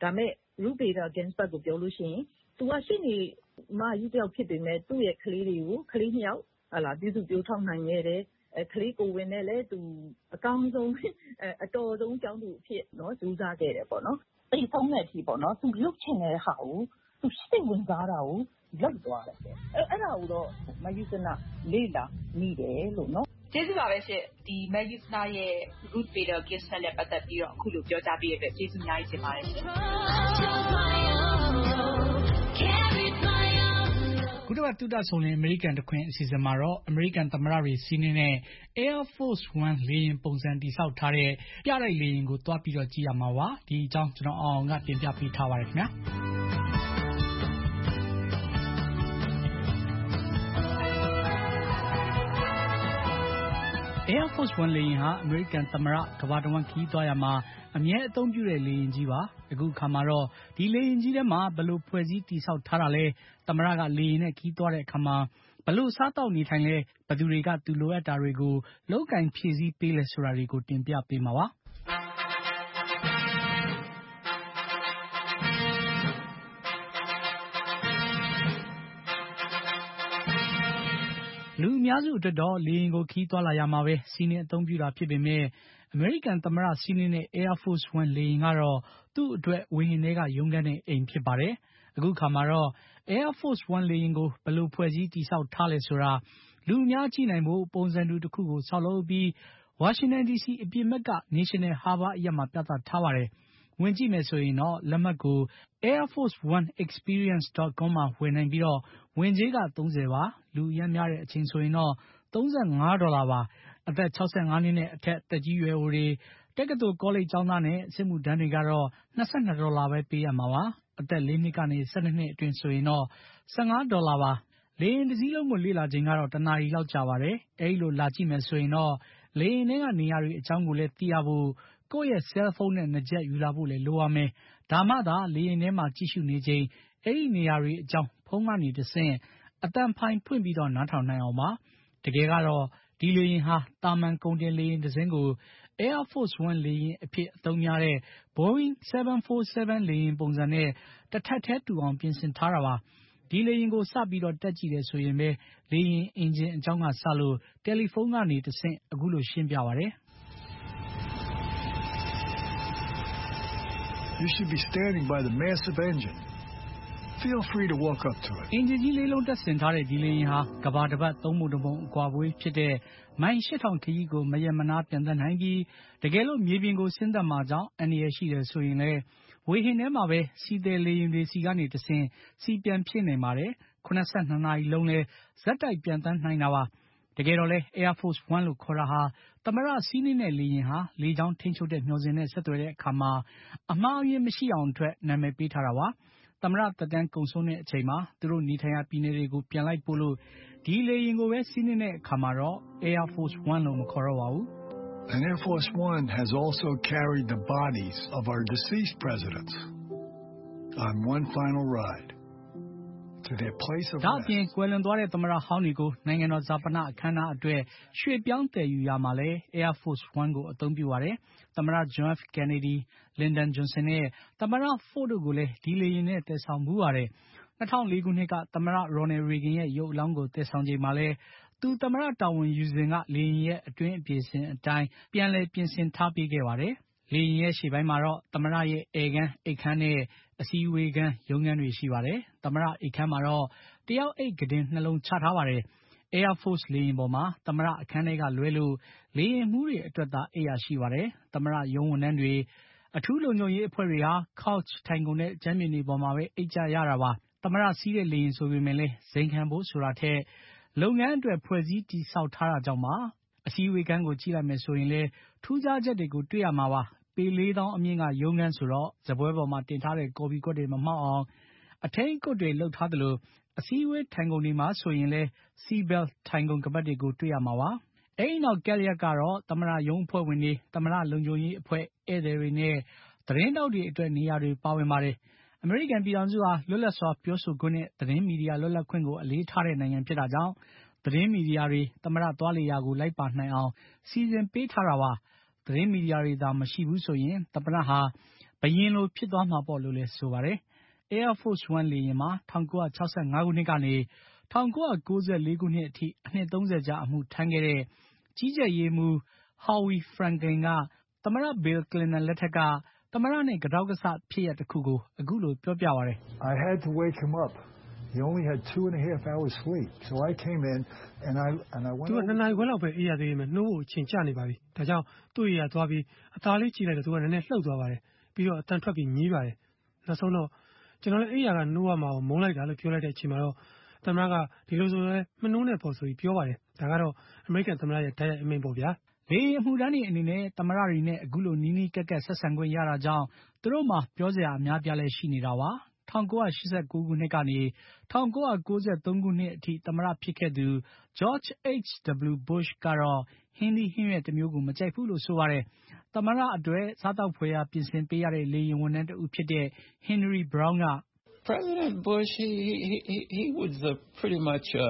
ဒါမဲ့ Ruth Bader Ginsburg ကိုပြောလို့ရှိရင် သူကရှေ့နေမကြီးတယောက်ဖြစ်ပေမဲ့သူ့ရဲ့ကလေးတွေကိုကလေးနှစ်ယောက်ဟာလာပြုစုပြောထောက်နိုင်ခဲ့တယ်။ကလေးကိုဝင်နဲ့လည်းသူအကောင်းဆုံးအတော်ဆုံးကျောင်းသူအဖြစ်နော်စူးစမ်းခဲ့တယ်ပေါ့နော်။အဲ့ဒီဆုံးတဲ့အထိပေါ့နော်သူလုတ်ချင်တဲ့ဟာကိုသူစိတ်ဝင်စားတာကိုလောက်သွားတယ်။အဲ့အဲ့ဒါကိုတော့မယူစနာလေးလာမိတယ်လို့နော်ကျေးဇူးပါပဲရှင့်ဒီမက်ယူစနာရဲ့ Ruth Bader Ginsburg နဲ့ပတ်သက်ပြီးတော့အခုလိုပြောကြားပေးရတဲ့ကျေးဇူးအများကြီးတင်ပါတယ်ရှင်ခုတစ်ပတ်တူတာဆုံလင်အမေရိကန်တခွင်အစီအစဉ်မှာတော့အမေရိကန်သမ္မတတွေစီးနင်းတဲ့ Air Force One လေယာဉ်ပုံစံတိစောက်ထားတဲ့ပြတိုက်လေယာဉ်ကိုတွားပြီးတော့ကြည့်ရမှာပါဒီအကြောင်းကျွန်တော်အောင်အောင်ကပြင်ပြပေးထားပါတယ်ခင်ဗျာAir Force One လေယာဉ်ဟာအမေရိကန်သမ္မတကမ္ဘာတဝန်းခီးသွားရမှာအမြဲအသုံးပြုတဲ့လေယာဉ်ကြီးပါအခုခါမှာတော့ဒီလေယာဉ်ကြီးထဲမှာဘလို့ဖွဲ့စည်းတိဆောက်ထားတာလဲသမ္မတကလေယာဉ်နဲ့ခီးသွားတဲ့အခါမှာဘလို့စားတောက်နေထိုင်လဲဘသူတွေကသူလိုအပ်တာတွေကိုလောက်ကင်ဖြည့်ဆည်းပေးလဲဆိုတာတွေကိုတင်ပြပေးမှာပါလူအများစုအတွက်တော့လေယာဉ်ကိုခီးသွားလာရမှာပဲစီးနင်းအသုံးပြုတာဖြစ်ပေမဲ့အမေရိကန်သမ္မတစီးနင်းတဲ့ Air Force One လေယာဉ်ကတော့သူ့အတွက်ဝေဟင်ထဲကရုန်းကန်တဲ့အိမ်ဖြစ်ပါတယ်အခုခါမှာတော့ Air Force One လေယာဉ်ကိုဘယ်လိုဖွဲ့စည်းတည်ဆောက်ထားလဲဆိုတာလူအများကြည့်နိုင်ဖို့ပုံစံတူတစ်ခုကိုဆောက်လုပ်ပြီး Washington ဒီ စီ အပြင်ဘက်က National Harbor အရပ်မှာပြသထားပါတယ်ဝင်ကြည့်မယ်ဆိုရင်တော့လက်မှတ်ကို air force one experience dot com မှာဝယ်နိုင်ပြီးတော့ဝင်ကြေးကသုံးဆယ်ပါလူအများများတဲ့အချိန်ဆိုရင်တော့သုံးဆယ့်ငါးဒေါ်လာပါအသက်၆၅နှစ်နဲ့အထက်တက်ကြီးရွယ်အိုတွေတက္ကသိုလ်ကောလိပ်ကျောင်းသားနဲ့စစ်မှုထမ်းတွေကတော့၂၂ဒေါ်လာပဲပေးရမှာပါအသက်၄နှစ်ကနေ၁၂နှစ်အတွင်းဆိုရင်တော့၁၅ဒေါ်လာပါလေယာဉ်တစ်စီးလုံးကိုလေ့လာချိန်ကတော့တနာရီလောက်ကြာပါတယ်အဲဒီလိုလာကြည့်မယ်ဆိုရင်တော့လေယာဉ်ထဲကနေရာတွေအကြောင်းကိုလည်းသိရဖို့ကိုယ့်ရဲ့ cell phone နဲ့နှာချက်ယူလာဖို့လည်းလိုရမယ်ဒါမှသာလေယာဉ်ထဲမှာကြည့်ရှုနေချိန်အဲ့ဒီနေရာတွေအကြောင်းဖုန်းကနေတဆင့်အတန်ဖိုင်ဖွင့်ပြီးတော့နားထောင်နိုင်အောင်ပါတကယ်ကတော့ဒီလေယာဉ်ဟာတာမန်ကုန်တင်လေယာဉ်တစ်စင်းကို Air Force One လေယာဉ်အဖြစ်အသုံးများတဲ့ Boeing seven forty-seven လေယာဉ်ပုံစံနဲ့တစ်ထပ်ထဲတူအောင်ပြင်ဆင်ထားတာပါဒီလေယာဉ်ကိုစပြီးတော့တက်ကြည့်တယ်ဆိုရင်ပဲလေယာဉ်အင်ဂျင်အကြောင်းကစလို့တယ်လီဖုန်းကနေတဆင့်အခုလိုရှင်းပြပါတယ် You should be standing by the massive engine. Feel free to walk up to it. အင်ဂျင်ကြီးလေးလုံးတက်ဆင်ထားတဲ့ဒီလေယာဉ်ဟာကဘာတစ်ပတ်သုံးပုံတစ်ပုံအကွာဝေးဖြစ်တဲ့မိုင်ရှစ်ထောင်ခရီးကိုမရမနာပြန်သက်နိုင်ပြီးတကယ်လို့မြေပြင်ကိုဆင်းသက်မှာကြောင့်အန္တရာယ်ရှိတယ်ဆိုရင်လည်းဝေဟင်ထဲမှာပဲစီတယ်လေယာဉ်တွေစီကနေတဆင်စီပြန်ဖြစ်နေပါတယ်ခုနစ်ဆယ့်နှစ်နာရီလုံးလဲဇက်တိုက်ပြန်တန်းနိုင်တာပါတကယ်တော့လဲ Air Force One လို့ခေါ်တာဟာသမ္မတစီးနှင်းတဲ့လေယာဉ်ဟာလေကြောင်းထိန်းချုပ်တဲ့မျှော်စင်နဲ့ဆက်သွယ်တဲ့အခါမှာအမှားအယွင်းမရှိအောင်အတွက်နာမည်ပေးထားတာပါသမ္မတသက်တမ်းကုန်ဆုံးတဲ့အချိန်မှာသူတို့နေထိုင်ရာပြည်နယ်တွေကိုပြန်လိုက်ပို့လို့ဒီလေယာဉ်ကိုပဲစီးနှင်းတဲ့အခါမှာတော့ Air Force One လို့မခေါ်တော့ပါဘူး And Air Force One has also carried the bodies of our deceased presidents on one final ride to their place of rest. ဒါအပြင်ကွယ်လွန်သွားတဲ့သမ္မတဟောင်းတွေကိုနိုင်ငံတော်ဇာပနအခမ်းအနားအတွက်ရွှေ့ပြောင်းတည်ယူရမှာလဲ Air Force One ကိုအသုံးပြုပါတယ်သမ္မတ John F. Kennedy, Lyndon Johnson နဲ့သမ္မတ Ford တို့ကိုလည်းဒီလေယာဉ်နဲ့တည်ဆောင်မှုပါတယ်၂၀၀၄ခုနှစ်ကသမ္မတ Ronald Reagan ရဲ့ရုပ်အလောင်းကိုတည်ဆောင်ချိန်မှာလဲသူသမ္မတတာဝန်ယူစဉ်ကလေယာဉ်ရဲ့အတွင်းအပြေစဉ်အတိုင်းပြန်လည်ပြင်ဆင်ထားပေးခဲ့ပါတယ်လေယာဉ်ရဲ့ရှေ့ပိုင်းမှာတော့သမ္မတရဲ့ဧည့်ခန်းအိတ်ခန်းနဲ့အစည်းအဝေးခန်းရုံးခန်းတွေရှိပါတယ်သမ္မတအိတ်ခန်းမှာတော့တယောက်အိတ်ကတင်နှလုံးချထားပါတယ် Air Force လေယာဉ်ပေါ်မှာသမ္မတအခန်းထဲကလွဲလို့လေယာဉ်မှူးတွေအတွက်သာအိတ်ရရှိပါတယ်သမ္မတရုံးဝန်ထမ်းတွေအထူးလုံခြုံရေးအဖွဲ့တွေဟာ couch ထိုင်ကုန်တဲ့ကျမ်းမြေနေပေါ်မှာပဲအိတ်ကြရတာပါသမ္မတစီးတဲ့လေယာဉ်ဆိုပေမဲ့လည်းဇိမ်ခံဖို့ဆိုတာထက်လုပ်ငန်းအတွက်ဖွဲ့စည်းတည်ဆောက်ထားတာကြောင့်ပါအစည်းအဝေးခန်းကိုကြည့်လိုက်မယ်ဆိုရင်လည်းထူးခြားချက်တွေကိုတွေ့ရမှာပါပေလေးသောင်းအမြင့်ကရုံးခန်းဆိုတော့ဇပွဲပေါ်မှာတင်ထားတဲ့ကော်ပီကွက်တွေမမှောက်အောင်အထိန်ကွက်တွေလှုပ်ထားသလိုအစည်းအဝေးထိုင်ကုန်တွေမှာဆိုရင်လည်း seatbelt ထိုင်ကုန်ကပတ်တွေကိုတွေ့ရမှာပါအဲဒီနောက်ကက်လျက်ကတော့သမ္မတရုံးအဖွဲ့ဝင်တွေသမ္မတလုံခြုံရေးအဖွဲ့ဧည့်သည်တွေနဲ့သတင်းတောက်တွေအတွက်နေရာတွေပါဝင်ပါတယ်အမေရိကန်ပြည်ထောင်စုဟာလွတ်လပ်စွာပြောဆိုခွင့်နဲ့သတင်းမီဒီယာလွတ်လပ်ခွင့်ကိုအလေးထားတဲ့နိုင်ငံဖြစ်တာကြောင့်သတင်းမီဒီယာတွေသမ္မတသွားလေရာကိုလိုက်ပါနိုင်အောင်စီစဉ်ပေးထားတာပါသတင်းမီဒီယာတွေသာမရှိဘူးဆိုရင်သမ္မတဟာဘယင်းလိုဖြစ်သွားမှာပေါ့လို့လည်းဆိုပါတယ်။ Air Force One လေယာဉ်မှာ၁၉၆၅ ခုနှစ်ကနေ၁၉၉၄ ခုနှစ်အထိအနှစ်သုံးဆယ်ကြာအမှုထမ်းခဲ့တဲ့ကြီးကြပ်ရေးမှူး Howie Franklin ကသမ္မတ Bill Clinton လက်ထက်ကသမ္မတနဲ့ကတောက်ကဆဖြစ်ရပ်တစ်ခုကိုအခုလိုပြောပြပါတယ်။ I had to wake him up. He only had two and a half hours sleep. So I came in and I and I went. သူကနှစ်နာရီခွဲလောက်ပဲအေးရသေးတယ်နှိုးဖို့အချိန်ကျနေပါပြီ။ဒါကြောင့်သူ့အေးရသွားပြီးအသားလေးကြည့်လိုက်တော့သူကနည်းနည်းလှုပ်သွားပါတယ်။ပြီးတော့အတန်ထွက်ပြီးမြည်ပါတယ်။နောက်ဆုံးတော့ကျွန်တော်လည်းအေးရကနှိုးရမှာကိုမုန်းလိုက်တာလို့ပြောလိုက်တဲ့အချိန်မှာတော့သမ္မတကဒီလိုဆိုလဲမနှိုးနဲ့ပေါ့ဆိုပြီးပြောပါတယ်။ဒါကတော့အမေရိကန်သမ္မတရဲ့တိုက်ရိုက်အမိန့်ပေါ့ဗျာ။လေယာဉ်အမှုထမ်းတွေအနေနဲ့သမ္မတတွေနဲ့အခုလိုနီးနီးကပ်ကပ်ဆက်ဆံခွင့်ရတာကြောင့်သူတို့မှာပြောစရာအများပြားလည်းရှိနေတာပါ။၁၉၈၉ ခုနှစ်ကနေ၁၉၉၃ ခုနှစ်အထိသမ္မတဖြစ်ခဲ့သူ George H W Bush ကတော့ဟင်းသီးဟင်းရွက်တစ်မျိုးကိုမကြိုက်ဘူးလို့ဆိုပါတယ်။သမ္မတအတွက်စားသောက်ဖွယ်ရာပြင်ဆင်ပေးရတဲ့လေယာဉ်ဝန်ထမ်းတစ်ဦးဖြစ်တဲ့ Henry Brown က President Bush he he he he was a pretty much a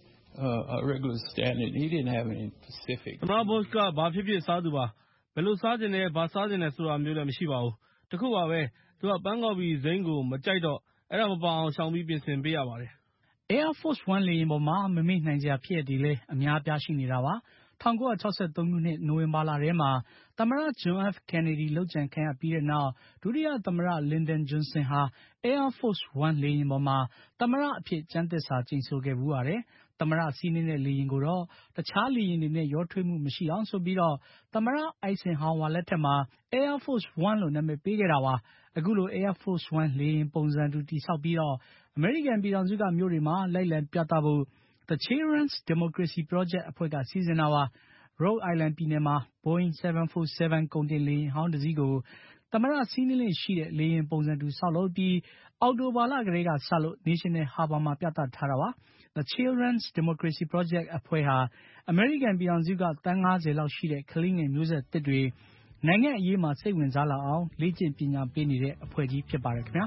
a regular standard. He didn't have any specific. သမ္မတ Bush ကဘာဖြစ်ဖြစ်စားသူပါဘယ်လိုစားခြင်းလဲဘာစားခြင်းလဲဆိုတာမျိုးလည်းမရှိပါဘူး။တခုပါပဲသူကပန်းကော်ပီဇိမ်းကိုမကြိုက်တော့အဲ့ဒါမပါအောင်ရှောင်ပြီးပြင်ဆင်ပေးရပါတယ်။ Air Force One လေယာဉ်ပေါ်မှာမမေ့နိုင်စရာဖြစ်ရည်လည်းအများအပြားရှိနေတာပါ။၁၉၆၃ ခုနှစ်နိုဝင်ဘာလထဲမှာသမ္မတ John F Kennedy လုပ်ကြံခံရပြီးတဲ့နောက်ဒုတိယသမ္မတ Lyndon Johnson ဟာ Air Force One လေယာဉ်ပေါ်မှာသမ္မတအဖြစ်ကျမ်းသစ္စာကျိန်ဆိုခဲ့ဖူးပါတယ်။သမ္မတစီးနှင်းတဲ့လေယာဉ်ကိုတော့တခြားလေယာဉ်တွေနဲ့ရောထွေးမှုမရှိအောင်ဆိုပြီးတော့သမ္မတ Eisenhower လက်ထက်မှာ Air Force One လို့နာမည်ပေးခဲ့တာပါ။အခုလို Air Force One လေယာဉ်ပုံစံတူတည်ဆောက်ပြီးတော့အမေရိကန်ပြည်ထောင်စုကမြို့တွေမှာလိုက်လံပြသဖို့ The Children's Democracy Project အဖွဲ့ကစီစဉ်တာပါ။ Rhode Island ပြည်နယ်မှာ Boeing 七四七ကုန်တင်လေယာဉ်ဟောင်းတစ်စီးကိုသမ္မတစီးနှင်းလေ့ရှိတဲ့လေယာဉ်ပုံစံတူဆောက်လုပ်ပြီးအောက်တိုဘာလကတည်းကစလို့ National Harbor မှာပြသထားတာပါ။ The Children's Democracy Project အဖွဲ့ဟာအမေရိကန်ပြည်ထောင်စုကသန်း၅၀လောက်ရှိတဲ့ကလေးငယ်မျိုးဆက်သစ်တွေနိုင်ငံအရေးမှာစိတ်ဝင်စားလာအောင်လေ့ကျင့်ပညာပေးနေတဲ့အဖွဲ့ကြီးဖြစ်ပါတယ်ခင်ဗျာ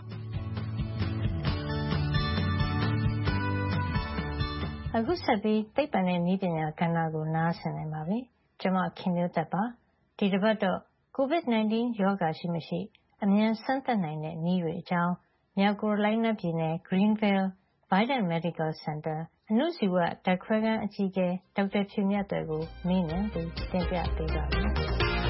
။အခုဆက်ပြီးသိပ္ပံနဲ့နည်းပညာကဏ္ဍကိုနားဆင်နိုင်ပါပြီ။ကျွန်မခင်မျိုးသက်ပါ။ဒီတစ်ပတ်တော့ ကိုဗစ် ၁၉ ရောဂါရှိမရှိအမြန်စမ်းသပ်နိုင်တဲ့နည်းတွေအကြောင်းမြောက်ကယ်ရိုလိုင်းနားပြည်နယ် Greenville Vidant Medical Center အဏုဇီဝဓာတ်ခွဲခန်းအကြီးအကဲဒေါက်တာဖြူမြတ်သွယ်ကိုမေးမြန်းပြီးတင်ပြပေးပါမယ်။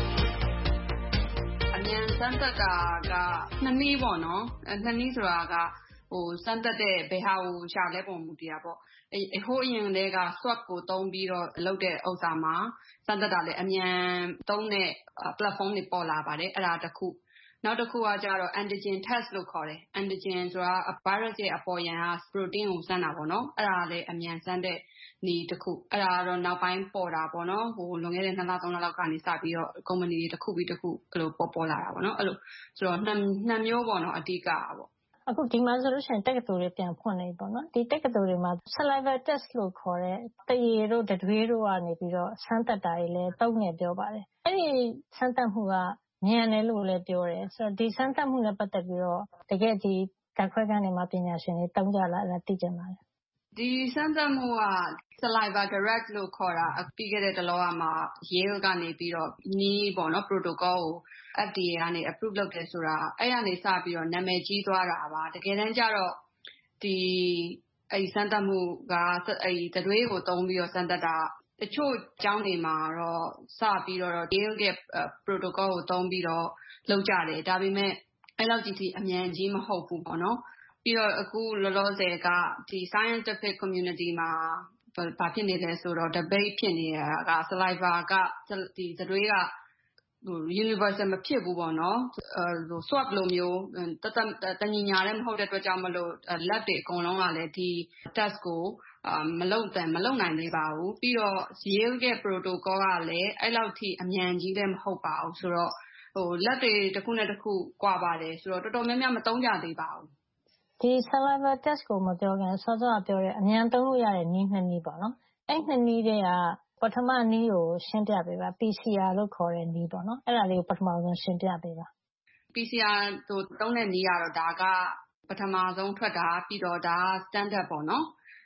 အမြန်စမ်းသပ်တာကနှစ်နည်းပေါ့နော်။နှစ်နည်းဆိုတာကဟိုစမ်းသပ်တဲ့ဘယ်ဟာကိုရှာလဲပုံမူတည်တာပေါ့။အဟိုးအရင်တည်းက swab ကိုသုံးပြီးတော့လုပ်တဲ့ဥစ္စာမှာစမ်းသပ်တာလည်းအမြန်သုံးတဲ့ platform တွေပေါ်လာပါတယ်။အဲ့ဒါတစ်ခု။နောက်တစ်ခုကကြတော့ antigen test လို့ခေါ်တယ်။ antigen ဆိုတာ virus ရဲ့အပေါ်ယံက protein ကိုစမ်းတာပေါ့နော်။အဲ့ဒါလည်းအမြန်စမ်းတဲ့နည်းတစ်ခု။အဲ့ဒါကတော့နောက်ပိုင်းပေါ်တာပေါ့နော်။ဟိုလွန်ခဲ့တဲ့နှစ်လသုံးလလောက်ကနေစပြီးတော့ company တွေတစ်ခုပြီးတစ်ခုအဲ့လိုပေါ်ပေါ်လာတာပေါ့နော်။အဲ့လိုဆိုတော့နှစ်နှစ်မျိုးပေါ့နော်အဓိကပေါ့။အခုဒီမှာဆိုလို့ရှိရင်တက္ကသိုလ်တွေပြန်ဖွင့်နေပြီပေါ့နော်ဒီတက္ကသိုလ်တွေမှာ saliva test လို့ခေါ်တဲ့တရေတို့တတွေးတို့ကနေပြီးတော့စမ်းသပ်တာတွေလည်းသုံးနေပြောပါတယ်အဲ့ဒီစမ်းသပ်မှုကမြန်တယ်လို့လည်းပြောတယ်ဆိုတော့ဒီစမ်းသပ်မှုနဲ့ပတ်သက်ပြီးတော့တကယ်ဒီဓာတ်ခွဲခန်းတွေမှာပညာရှင်တွေသုံးကြလားအဲ့ဒါသိချင်ပါတယ်ဒီစမ်းသပ်မှုက saliva direct လို့ခေါ်တာပြီးခဲ့တဲ့တလောကမှာ Yale ကနေပြီးတော့နီးပေါ့နော် protocol ကို F D A ကနေ approve လုပ်တယ်ဆိုတာအဲ့ကနေစပြီးတော့နာမည်ကြီးသွားတာပါတကယ်တမ်းကျတော့ဒီအဲ့စမ်းသပ်မှုကအဲ့တတွေးကိုသုံးပြီးတော့စမ်းသပ်တာတချို့ကျောင်းတွေမှာတော့စပြီးတော့ Yale ရဲ့ protocol ကိုသုံးပြီးတော့လုပ်ကြတယ်ဒါပေမဲ့အဲ့လောက်ကြီးအမြန်ကြီးမဟုတ်ဘူးပေါ့နော်ပြီးတော့အခုလောလောဆယ်ကဒီ scientific community မှာဘာဖြစ်နေလဲဆိုတော့ debate ဖြစ်နေတာက saliva ကဒီသတွေးကဟို universal မဖြစ်ဘူးပေါ့နော်ဟို swab လိုမျိုးတတညီညာလည်းမဟုတ်တဲ့အတွက်ကြောင့်မလို့ lab တွေအကုန်လုံးကလည်းဒီ test ကိုမလုပ်တယ်မလုပ်နိုင်သေးပါဘူးပြီးတော့ Yale ရဲ့ protocol ကလည်းအဲ့လောက်ထိအမြန်ကြီးလည်းမဟုတ်ပါဘူးဆိုတော့ဟို lab တွေတစ်ခုနဲ့တစ်ခုကွာပါတယ်ဆိုတော့တော်တော်များများမသုံးကြသေးပါဘူးဒီ saliva test ကိုမပြောခင်စောစောကပြောတဲ့အမြန်သုံးလို့ရတဲ့နည်းနှစ်နည်းပေါ့နော်အဲ့နှစ်နည်းတွေကပထမနည်းကိုရှင်းပြပေးပါ P C R လို့ခေါ်တဲ့နည်းပေါ့နော်အဲ့ဒါလေးကိုပထမဆုံးရှင်းပြပေးပါ P C R ကိုသုံးတဲ့နည်းကတော့ဒါကပထမဆုံးထွက်တာပြီးတော့ဒါ standard ပေါ့နော်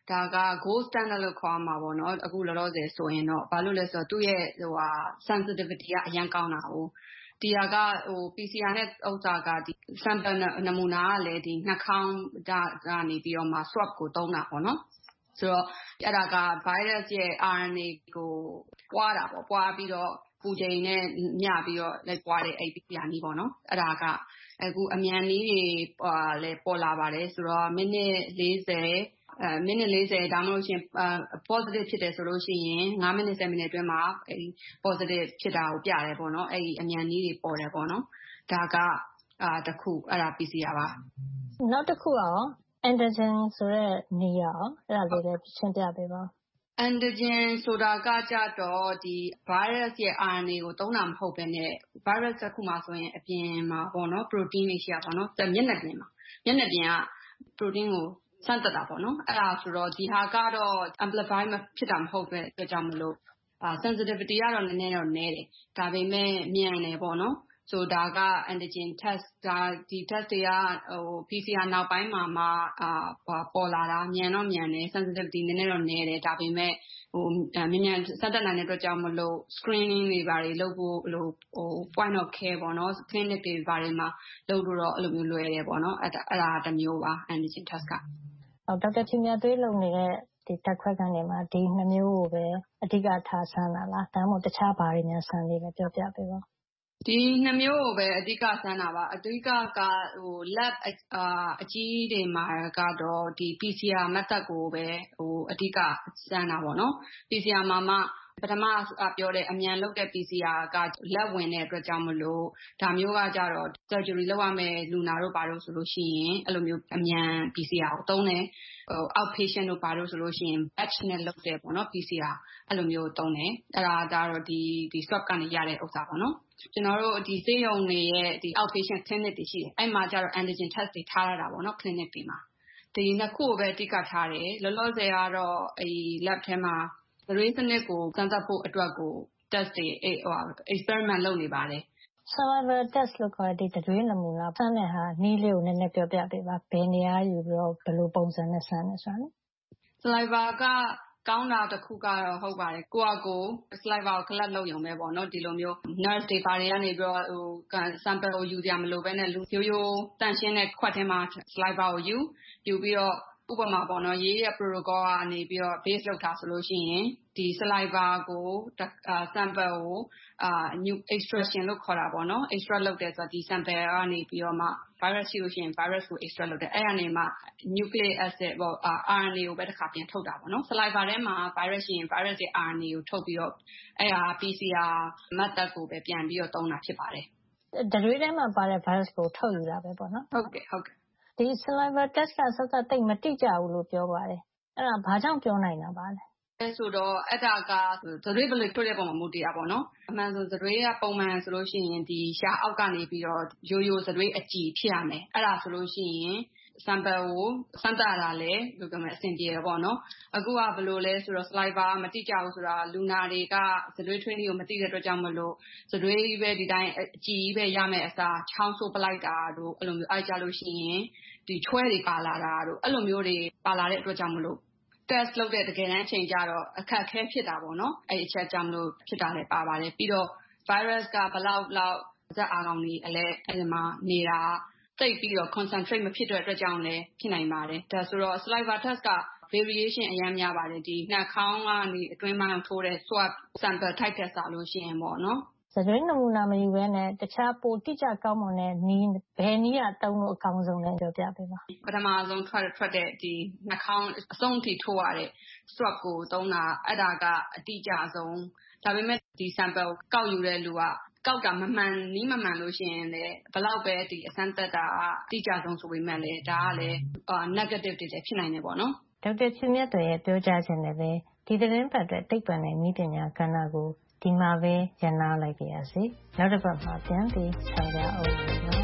ဒါက gold standard လို့ခေါ်မှာပေါ့နော်အခုလောလောဆယ်ဆိုရင်တော့ဘာလို့လဲဆိုတော့သူ့ရဲ့ဟိုဟာ sensitivity ကအရင်ကောင်းတာကိုဒီဟာကဟို ပီ စီ အာ နဲ့ဥစ္စာကဒီ sample နမူနာကလည်းဒီနှာခေါင်းကနေပြီးတော့မှ swab ကိုသုံးတာပေါ့နော်ဆိုတော့အဲ့ဒါက virus ရဲ့ အာ အန် အေ ကိုပွားတာပေါ့ပွားပြီးတော့ပူချိန်နဲ့မျှပြီးတော့လိုက်ပွားတဲ့အဲ့ ပီ စီ အာ နည်းပေါ့နော်အဲ့ဒါကအခုအမြန်နည်းတွေလည်းပေါ်လာပါတယ်ဆိုတော့မိနစ်လေးဆယ်အဲမိနစ်လေးဆယ်ဒါမှမဟုတ်ရှင် positive ဖြစ်တယ်ဆိုလို့ရှိရင်ငါးမိနစ်ဆယ်မိနစ်အတွင်းမှာအဲ positive ဖြစ်တာကိုပြတယ်ပေါ့နော်အဲ့ဒီအမြန်နည်းတွေပေါ်တယ်ပေါ့နော်ဒါကအာတစ်ခုအဲ့ဒါ ပီ စီ အာ ပါနောက်တစ်ခုရော antigen ဆိုတဲ့နေရာအဲ့ဒါလေးလည်းရှင်းပြပေးပါ antigen ဆိုတာကကြတော့ဒီ virus ရဲ့ အာ အန် အေ ကိုသုံးတာမဟုတ်ဘဲနဲ့ virus တစ်ခုမှာဆိုရင်အပြင်မှာပေါ့နော် protein တွေရှိရပါတော့မျက်နှာပြင်မှာမျက်နှာပြင်က protein ကိုစမ်းသပ်တာပေါ့နော်အဲ့ဒါဆိုတော့ဒီဟာကတော့ amplify မဖြစ်တာမဟုတ်ပဲအတွက်ကြောင့်မလို့အာ sensitivity ကတော့နည်းနည်းတော့နည်းတယ်ဒါပေမဲ့မြန်တယ်ပေါ့နော်ဆိုဒါက antigen test ဒါဒီ test တွေကဟို ပီ စီ အာ နောက်ပိုင်းမှာမှအာပေါ်လာတာမြန်တော့မြန်တယ် sensitivity နည်းနည်းတော့နည်းတယ်ဒါပေမဲ့ဟိုမြန်မြန်စမ်းသပ်နိုင်တဲ့အတွက်ကြောင့်မလို့ screening တွေဘာတွေလုပ်ဖို့ဟို point of care ပေါ့နော် clinic တွေဘာတွေမှာလုပ်လို့တော့အဲ့လိုမျိုးလွယ်တယ်ပေါ့နော်အဲ့ဒါအဲ့ဒါတစ်မျိုးပါ antigen test ကဟုတ်ဒေါက်တာဖြူမြတ်သွေးလုပ်နေတဲ့ဒီတက်ခွက်ကနေမှာဒီနှစ်မျိုးကိုပဲအဓိကထားဆန်းတာလားဒါမှမဟုတ်တခြားဘာတွေများဆန်းနေလဲပြောပြပေးပါဒီနှစ်မျိုးကိုပဲအဓိကဆန်းတာပါအဓိကကဟို lab အာအကြီးတွေမှာကတော့ဒီ ပီ စီ အာ method ကိုပဲဟိုအဓိကဆန်းတာပေါ့နော် ပီ စီ အာ မှာမှပထမပြောတဲ့အမြန်လုပ်တဲ့ ပီ စီ အာ ကလက်ဝင်တဲ့အတွက်ကြောင့်မလို့ဒါမျိုးကကြတော့ surgery လုပ်ရမယ်လူနာတို့ဘာလို့ဆိုလို့ရှိရင်အဲ့လိုမျိုးအမြန် ပီ စီ အာ ကိုသုံးတယ်ဟို outpatient တို့ဘာလို့ဆိုလို့ရှိရင် batch နဲ့လုပ်တယ်ပေါ့နော် ပီ စီ အာ အဲ့လိုမျိုးသုံးတယ်အဲ့ဒါကတော့ဒီဒီ swab ကနေရတဲ့ဥစ္စာပေါ့နော်ကျွန်တော်တို့ဒီဆေးရုံတွေရဲ့ဒီ outpatient clinic တွေရှိတယ်အဲ့မှာကျတော့ antigen test တွေထားရတာပေါ့နော် clinic တွေမှာဒီနှစ်ခုကိုပဲအဓိကထားတယ်လောလောဆယ်ကတော့အဲ lab ထဲမှာသရွေးစနစ်ကိုစမ်းသပ်ဖို့အတွက်ကို test တွေဟို experiment လုပ်နေပါတယ် saliva test လို့ခေါ်တဲ့ဒီသရွေးနမူနာစမ်းတဲ့ဟာနည်းလေးကိုနည်းနည်းပြောပြပေးပါဘယ်နေရာယူပြီးတော့ဘယ်လိုပုံစံနဲ့စမ်းလဲဆိုတာလေ saliva ကကောင်းတာတစ်ခုကတော့ဟုတ်ပါတယ်ကိုယ့်အကို saliva ကို collect လုပ်ရုံပဲပေါ့နော်ဒီလိုမျိုး nurse တွေပါတွေကနေပြီးတော့ဟို sample ကိုယူကြမလို့ပဲနဲ့လူရိုးရိုးတန့်ရှင်းတဲ့ခွက်ထဲမှာ saliva ကိုယူယူပြီးတော့ဥပမာပေါ့နော်ရေးရ protocol ကနေပြီးတော့ base လုပ်တာဆိုလို့ရှိရင်ဒီ saliva ကို sample ကိုအာ new extraction လို့ခေါ်တာပေါ့နော် extract လုပ်တယ်ဆိုတော့ဒီ sample ကနေပြီးတော့မှ virus ရှိလို့ရှိရင် virus ကို extract လုပ်တယ်အဲ့ကနေမှ nucleic acid ပေါ့ အာ အန် အေ ကိုပဲတစ်ခါပြန်ထုတ်တာပေါ့နော် saliva ထဲမှာ virus ရှိရင် virus ရဲ့ အာ အန် အေ ကိုထုတ်ပြီးတော့အဲ့ဟာ ပီ စီ အာ method ကိုပဲပြန်ပြီးတော့သုံးတာဖြစ်ပါတယ်သရွေးထဲမှာပါတဲ့ virus ကိုထုတ်ယူတာပဲပေါ့နော်ဟုတ်ကဲ့ဟုတ်ကဲ့ဒီ saliva test ကစစတိတ်မတိကျဘူးလို့ပြောပါတယ်အဲ့ဒါဘာကြောင့်ပြောနိုင်တာပါလဲအဲဆိုတော့အဲ့ဒါကသရွေးဘယ်လိုထုတ်တဲ့ပုံမှာမူတည်တာပေါ့နော်အမှန်ဆိုသရွေးကပုံမှန်ဆိုလို့ရှိရင်ဒီရှားအောက်ကနေပြီးတော့ရိုးရိုးသရွေးအကြည်ဖြစ်ရမယ်အဲ့ဒါဆိုလို့ရှိရင် sample ကိုစမ်းသပ်တာလဲဘယ်လိုပြောမလဲအဆင်ပြေတယ်ပေါ့နော်အခုကဘယ်လိုလဲဆိုတော့ saliva မတိကျဘူးဆိုတာလူနာတွေကသရွေးထွေးလေးကိုမတိတဲ့အတွက်ကြောင့်မလို့သရွေးကြီးပဲဒီတိုင်းအကြည်ကြီးပဲရမယ်အစားချောင်းဆိုးပလိုက်တာတို့အဲ့လိုမျိုးအားကြလို့ရှိရင်ဒီချွဲတွေပါလာတာတို့အဲ့လိုမျိုးတွေပါလာတဲ့အတွက်ကြောင့်မလို့ test လုပ်တဲ့တကယ်တမ်းအချိန်ကျတော့အခက်အခဲဖြစ်တာပေါ့နော်အဲ့အချက်ကြောင့်မလို့ဖြစ်တာလည်းပါပါတယ်ပြီးတော့ virus ကဘလောက်လောက်ဇက်အာကောင်တွေအလဲအဲ့ဒီမှာနေတာတိတ်ပြီးတော့ concentrate မဖြစ်တဲ့အတွက်ကြောင့်လည်းဖြစ်နိုင်ပါတယ်ဒါဆိုတော့ saliva test က variation အများများပါတယ်ဒီနှာခေါင်းကနေအတွင်းပိုင်းထိုးတဲ့ swab sample type ထက်စာလို့ရှိရင်ပေါ့နော်သရွေးနမူနာမယူဘဲနဲ့တခြားပိုတိကျကောင်းမွန်တဲ့နည်းဘယ်နည်းကတုံးလို့အကောင်းဆုံးလဲပြောပြပေးပါပထမဆုံးထွက်ထွက်တဲ့ဒီနှာခေါင်းအဆုံးထိထိုးရတဲ့ swab ကိုသုံးတာအဲ့ဒါကအတိအကျဆုံးဒါပေမဲ့ဒီ sample ကိုကောက်ယူတဲ့လူကကောက်တာမမှန်နီးမမှန်လို့ရှိရင်လည်းဘလောက်ပဲဒီအစမ်းသက်တာအတိအကျဆုံးဆိုပေမဲ့လည်းဒါကလည်း negative တွေလည်းဖြစ်နိုင်တယ်ပေါ့နော်ဒေါက်တာဖြူမြတ်သွေးရဲ့ပြောကြားခြင်းနဲ့ပဲဒီသတင်းပတ်အတွက်သိပ္ပံနဲ့နည်းပညာကဏ္ဍကိုဒီမှာပဲရနာလိုက်ပါရစေနောက်တစ်ပတ်မှာပြန်ပြီးဆောင်ကြအောင်နော်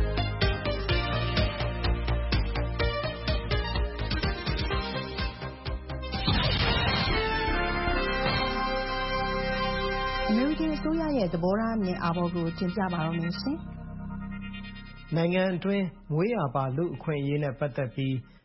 အမေရိကန်အစိုးရရဲ့သဘောထားမြင်အာဘော်ကိုတင်ပြပါတော့မယ်ရှင်နိုင်ငံအတွင်းမွေးရာပါလူအခွင့်အရေးနဲ့ပတ်သက်ပြီး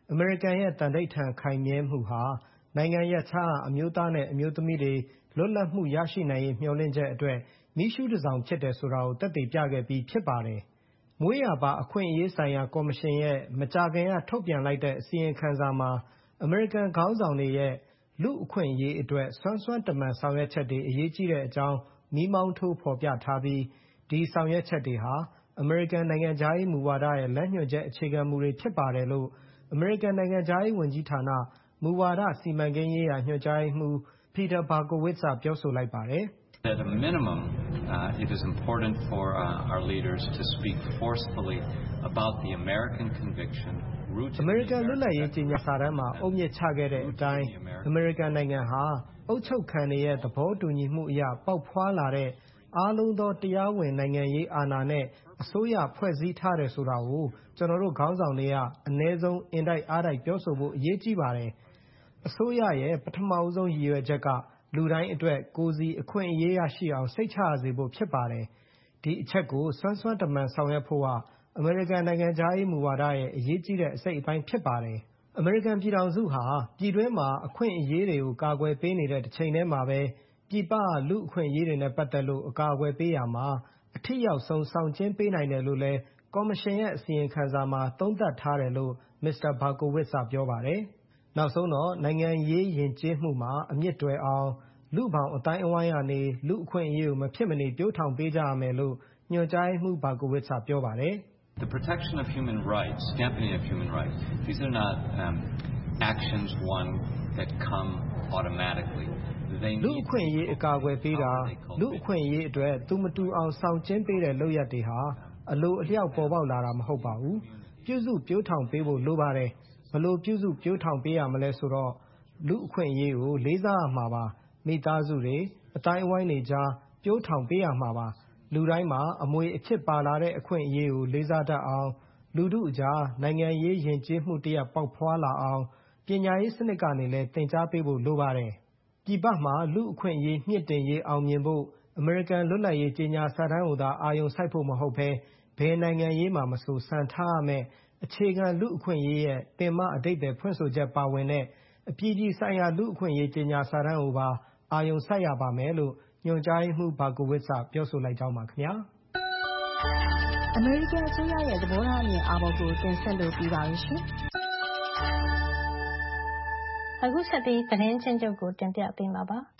အမေရိကန်ရဲ့သန္နိဋ္ဌာန်ခိုင်မြဲမှုဟာနိုင်ငံရပ်ခြားအမျိုးသားနဲ့အမျိုးသမီးတွေလွတ်လပ်မှုရရှိနိုင်ရေးမျှော်လင့်ချက်အတွက်မီးရှူးတစောင်ဖြစ်တယ်ဆိုတာကိုသက်သေပြခဲ့ပြီးဖြစ်ပါတယ်။မွေးရာပါအခွင့်အရေးဆိုင်ရာကော်မရှင်ရဲ့မကြာခင်ကထုတ်ပြန်လိုက်တဲ့အစီရင်ခံစာမှာအမေရိကန်ခေါင်းဆောင်တွေရဲ့လူအခွင့်အရေးအတွက်စွမ်းစွမ်းတမန်ဆောင်ရွက်ချက်တွေအရေးကြီးတဲ့အကြောင်းမီးမောင်းထိုးဖော်ပြထားပြီးဒီဆောင်ရွက်ချက်တွေဟာအမေရိကန်နိုင်ငံခြားရေးမူဝါဒရဲ့လမ်းညွှန်ချက်အခြေခံမူတွေဖြစ်ပါတယ်လို့အမေရိကန်နိုင်ငံခြားရေးဝန်ကြီးဌာနမူဝါဒစီမံကိန်းရေးရာညွှန်ကြားရေးမှူး Peter Berkowitz ကပြောဆိုလိုက်ပါတယ်။ At a minimum, uh, it is important for uh, our leaders to speak forcefully about the American conviction rooted in the American လွတ်လပ်ရေးကြေညာစာတမ်းမှာအုတ်မြစ်ချခဲ့တဲ့အတိုင်းအမေရိကန်နိုင်ငံဟာအုပ်ချုပ်ခံတွေရဲ့သဘောတူညီမှုအရပေါက်ဖွားလာတဲ့အားလုံးသောတရားဝင်နိုင်ငံရေးအာဏာနဲ့အစိုးရဖွဲ့စည်းထားတယ်ဆိုတာကိုကျွန်တော်တို့ခေါင်းဆောင်တွေကအနည်းဆုံးအင်တိုက်အားတိုက်ပြောဆိုဖို့အရေးကြီးပါတယ်။အစိုးရရဲ့ပထမအဆုံးရည်ရွယ်ချက်ကလူတိုင်းအတွက်ကိုယ်စီအခွင့်အရေးရရှိအောင်စိတ်ချရစေဖို့ဖြစ်ပါတယ်။ဒီအချက်ကိုစွမ်းစွမ်းတမန်ဆောင်ရွက်ဖို့ကအမေရိကန်နိုင်ငံခြားရေးမူဝါဒရဲ့အရေးကြီးတဲ့အစိတ်အပိုင်းဖြစ်ပါတယ်။အမေရိကန်ပြည်ထောင်စုဟာပြည်တွင်းမှာအခွင့်အရေးတွေကိုကာကွယ်ပေးနေတဲ့တစ်ချိန်တည်းမှာပဲပြည်ပလူအခွင့်အရေးတွေနဲ့ပတ်သက်လို့အကာအကွယ်ပေးရမှာအထက်ရောက်ဆုံးဆောင်ကျဉ်ပေးနိုင်တယ်လို့လည်းကော်မရှင်ရဲ့အစီရင်ခံစာမှာသုံးသပ်ထားတယ်လို့မစ္စတာ Berkowitz ကပြောပါတယ်။နောက်ဆုံးတော့နိုင်ငံရေးယဉ်ကျေးမှုမှာအမြင့်တွယ်အောင်လူ့ဘောင်အတိုင်းအဝိုင်းကနေလူအခွင့်အရေးကိုမဖြစ်မနေပြောထောင်ပေးကြရမယ်လို့ညွှန်ကြားရေးမှူး Berkowitz ကပြောပါတယ်။ The protection of human rights, championing of human rights, these are not um, actions one that come automatically. လူအခွင့်အရေးအကာအကွယ်ပေးတာလူအခွင့်အရေးအတွက်သူမတူအောင်ဆောင်ကျဉ်ပေးတဲ့လုပ်ရက်တွေဟာအလိုအလျောက်ပေါ်ပေါက်လာတာမဟုတ်ပါဘူးပြုစုပြောထောင်ပေးဖို့လိုပါတယ်ဘလို့ပြုစုပြောထောင်ပေးရမလဲဆိုတော့လူအခွင့်အရေးကိုလေးစားရမှာပါမိသားစုတွေအတိုင်းအဝိုင်းတွေကြားပြောထောင်ပေးရမှာပါလူတိုင်းမှာအမွေအဖြစ်ပါလာတဲ့အခွင့်အရေးကိုလေးစားတတ်အောင်လူထုအကြားနိုင်ငံရေးယဉ်ကျေးမှုတရက်ပေါက်ဖွားလာအောင်ပညာရေးစနစ်ကနေလည်းသင်ကြားပေးဖို့လိုပါတယ်ပြည်ပမှာလူအခွင့်အရေးမြင့်တင်ရေးအောင်မြင်ဖို့အမေရိကန်လွတ်လပ်ရေးကြေညာစာတမ်းကိုသာအာရုံစိုက်ဖို့မဟုတ်ဘဲဘယ်နိုင်ငံရေးမှာမဆိုစံထားရမယ်အခြေခံလူအခွင့်အရေးရဲ့ပင်မအတိတ်ပဲဖွင့်ဆိုချက်ပါဝင်တဲ့အပြည်ပြည်ဆိုင်ရာလူအခွင့်အရေးကြေညာစာတမ်းကိုပါအာရုံစိုက်ရပါမယ်လို့ညွှန်ကြားရေးမှူး Berkowitz ကပြောဆိုလိုက်ကြောင်းပါခင်ဗျာအမေရိကန်အစိုးရရဲ့သဘောထားအမြင်အာဘော်ကိုတင်ဆက်လို့ပြီးပါပြီရှင်အခုဆက်ပြီးသတင်းချင်းချုပ်ကိုတင်ပြပေးမှာပါ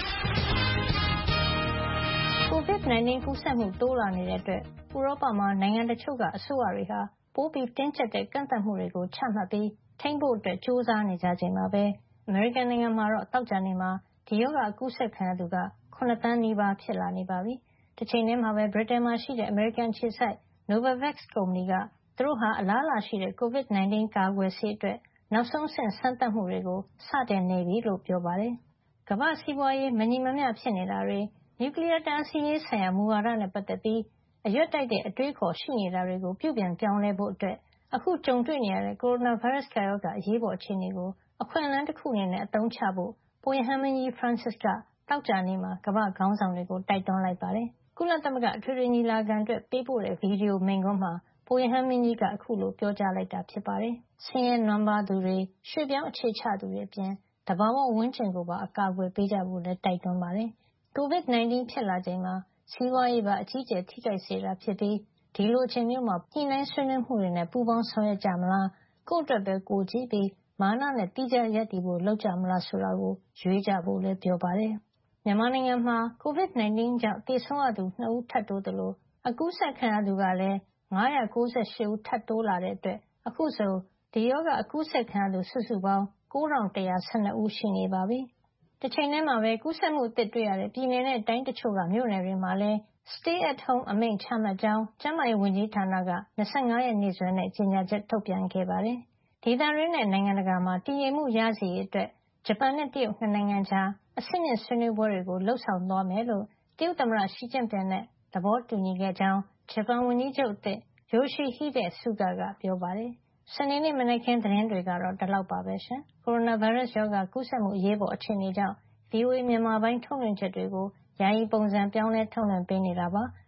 ကိုဗစ် ၁၉ ကူးစက်မှုတိုးလာနေတဲ့အတွက်ဥရောပမှာနိုင်ငံတချို့ကအစိုးရတွေဟာပိုပြီးတင်းကျပ်တဲ့ကန့်သတ်မှုတွေကိုချမှတ်ပြီးထိန်းဖို့အတွက်ကြိုးစားနေကြချိန်မှာပဲအမေရိကန်နိုင်ငံမှာတော့တောက်ကြနေမှာဒီရောဂါကူးစက်ခံရသူကခုနှစ်သန်းနီးပါးဖြစ်လာနေပါပြီ။တစ်ချိန်တည်းမှာပဲဗြိတိန်မှာရှိတဲ့အမေရိကန်ခြေစိုက် Novavax ကုမ္ပဏီကသူတို့ဟာအလားအလာရှိတဲ့ကိုဗစ် ၁၉ ကာကွယ်ဆေးအတွက်နောက်ဆုံးအဆင့်စမ်းသပ်မှုတွေကိုစတင်နေပြီလို့ပြောပါတယ်။ကမ္ဘာ့စီးပွားရေးမညီမမျှဖြစ်နေတာတွေနျူကလ িয়ার တားဆီးရေးဆိုင်ရာမူဝါဒနဲ့ပတ်သက်ပြီးအရွက်တိုက်တဲ့အတွေးခေါ်ရှိနေတာတွေကိုပြုပြင်ပြောင်းလဲဖို့အတွက်အခုကြုံတွေ့နေရတဲ့ကိုရိုနာဗိုင်းရပ်စ်ကပ်ရောဂါအရေးပေါ်အခြေအနေကိုအခွင့်အလမ်းတစ်ခုအနေနဲ့အသုံးချဖို့ပုပ်ရဟန်းမင်းကြီး Francis ကတောက်ကြနေ့မှာကမ္ဘာ့ခေါင်းဆောင်တွေကိုတိုက်တွန်းလိုက်ပါတယ်။ကုလသမဂ္ဂအထွေထွေညီလာခံအတွက်ပေးပို့တဲ့ဗီဒီယိုမိန့်ခွန်းမှာပုပ်ရဟန်းမင်းကြီးကအခုလိုပြောကြားလိုက်တာဖြစ်ပါတယ်။ဆင်းရဲနွမ်းပါးသူတွေရွှေ့ပြောင်းအခြေချသူတွေအပြင်တဘာဝဝန်းကျင်ကိုပါအကာအကွယ်ပေးကြဖို့လည်းတိုက်တွန်းပါတယ်။ကိုဗစ် ၁၉ ဖြစ်လာချိန်မှာစီးပွားရေးပါအကြီးအကျယ်ထိခိုက်စေတာဖြစ်ပြီးဒီလိုအချိန်မျိုးမှာညှိနှိုင်းဆွေးနွေးမှုတွေနဲ့ပူးပေါင်းဆောင်ရွက်ကြမလားကိုယ့်အတွက်ပဲကိုကြည့်ပြီးမာနနဲ့တိကျရပ်တည်ဖို့လုပ်ကြမလားဆိုတာကိုရွေးကြဖို့လည်းပြောပါတယ်။မြန်မာနိုင်ငံမှာကိုဗစ် ၁၉ ကြောင့်သေဆုံးရသူနှစ်ဦးထပ်တိုးသလိုအကူးစက်ခံရသူကလည်း၅၉၈ဦးထပ်တိုးလာတဲ့အတွက်အခုဆိုဒီရောဂါအကူးစက်ခံရသူစုစုပေါင်း၉၁၁၂ဦးရှိနေပါပြီ။တစ်ချိန်တည်းမှာပဲကူးစက်မှုအသစ်တွေ့ရတဲ့ပြည်နယ်နဲ့တိုင်းတချို့ကမြို့နယ်တွေမှာလည်း Stay at home အမိန့်ချမှတ်ကြောင်းကျန်းမာရေးဝန်ကြီးဌာနက၂၅ရက်နေ့စွဲနဲ့ကြေညာချက်ထုတ်ပြန်ခဲ့ပါတယ်။ဒေသတွင်းနဲ့နိုင်ငံတကာမှာတည်ငြိမ်မှုရစေရေးအတွက်ဂျပန်နဲ့တရုတ်နှစ်နိုင်ငံကြားအဆင့်မြင့်ဆွေးနွေးပွဲတွေကိုလှုပ်ဆောင်သွားမယ်လို့တရုတ်သမ္မတရှီကျင့်ပင်နဲ့သဘောတူညီခဲ့ကြောင်းဂျပန်ဝန်ကြီးချုပ်အသစ် Yoshihide Suga ကပြောပါတယ်။စနေနေ့မနက်ခင်းသတင်းတွေကတော့ဒီလောက်ပါပဲရှင်။ကိုရိုနာဗိုင်းရပ်စ်ရောဂါကူးစက်မှုအရေးပေါ်အခြေအနေကြောင့် ဗွီအိုအေ မြန်မာပိုင်းထုတ်လွှင့်ချက်တွေကိုယာယီပုံစံပြောင်းလဲထုတ်လွှင့်ပေးနေတာပါ။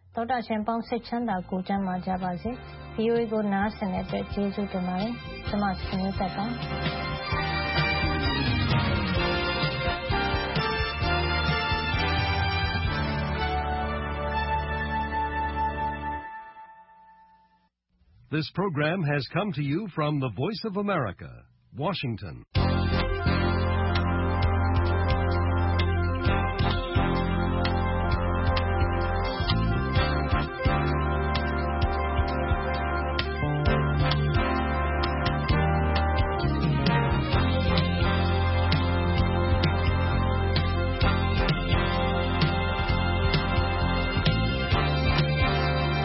သောတာရှင်ပေါင်းစိတ်ချမ်းသာကိုယ်ကျန်းမာကြပါစေ ဗီအိုအေ ကိုနားဆင်တဲ့အတွက်ကျေးဇူးတင်ပါတယ်ကျွန်မခင်မျိုးသက်ပါ This program has come to you from the Voice of America, Washington.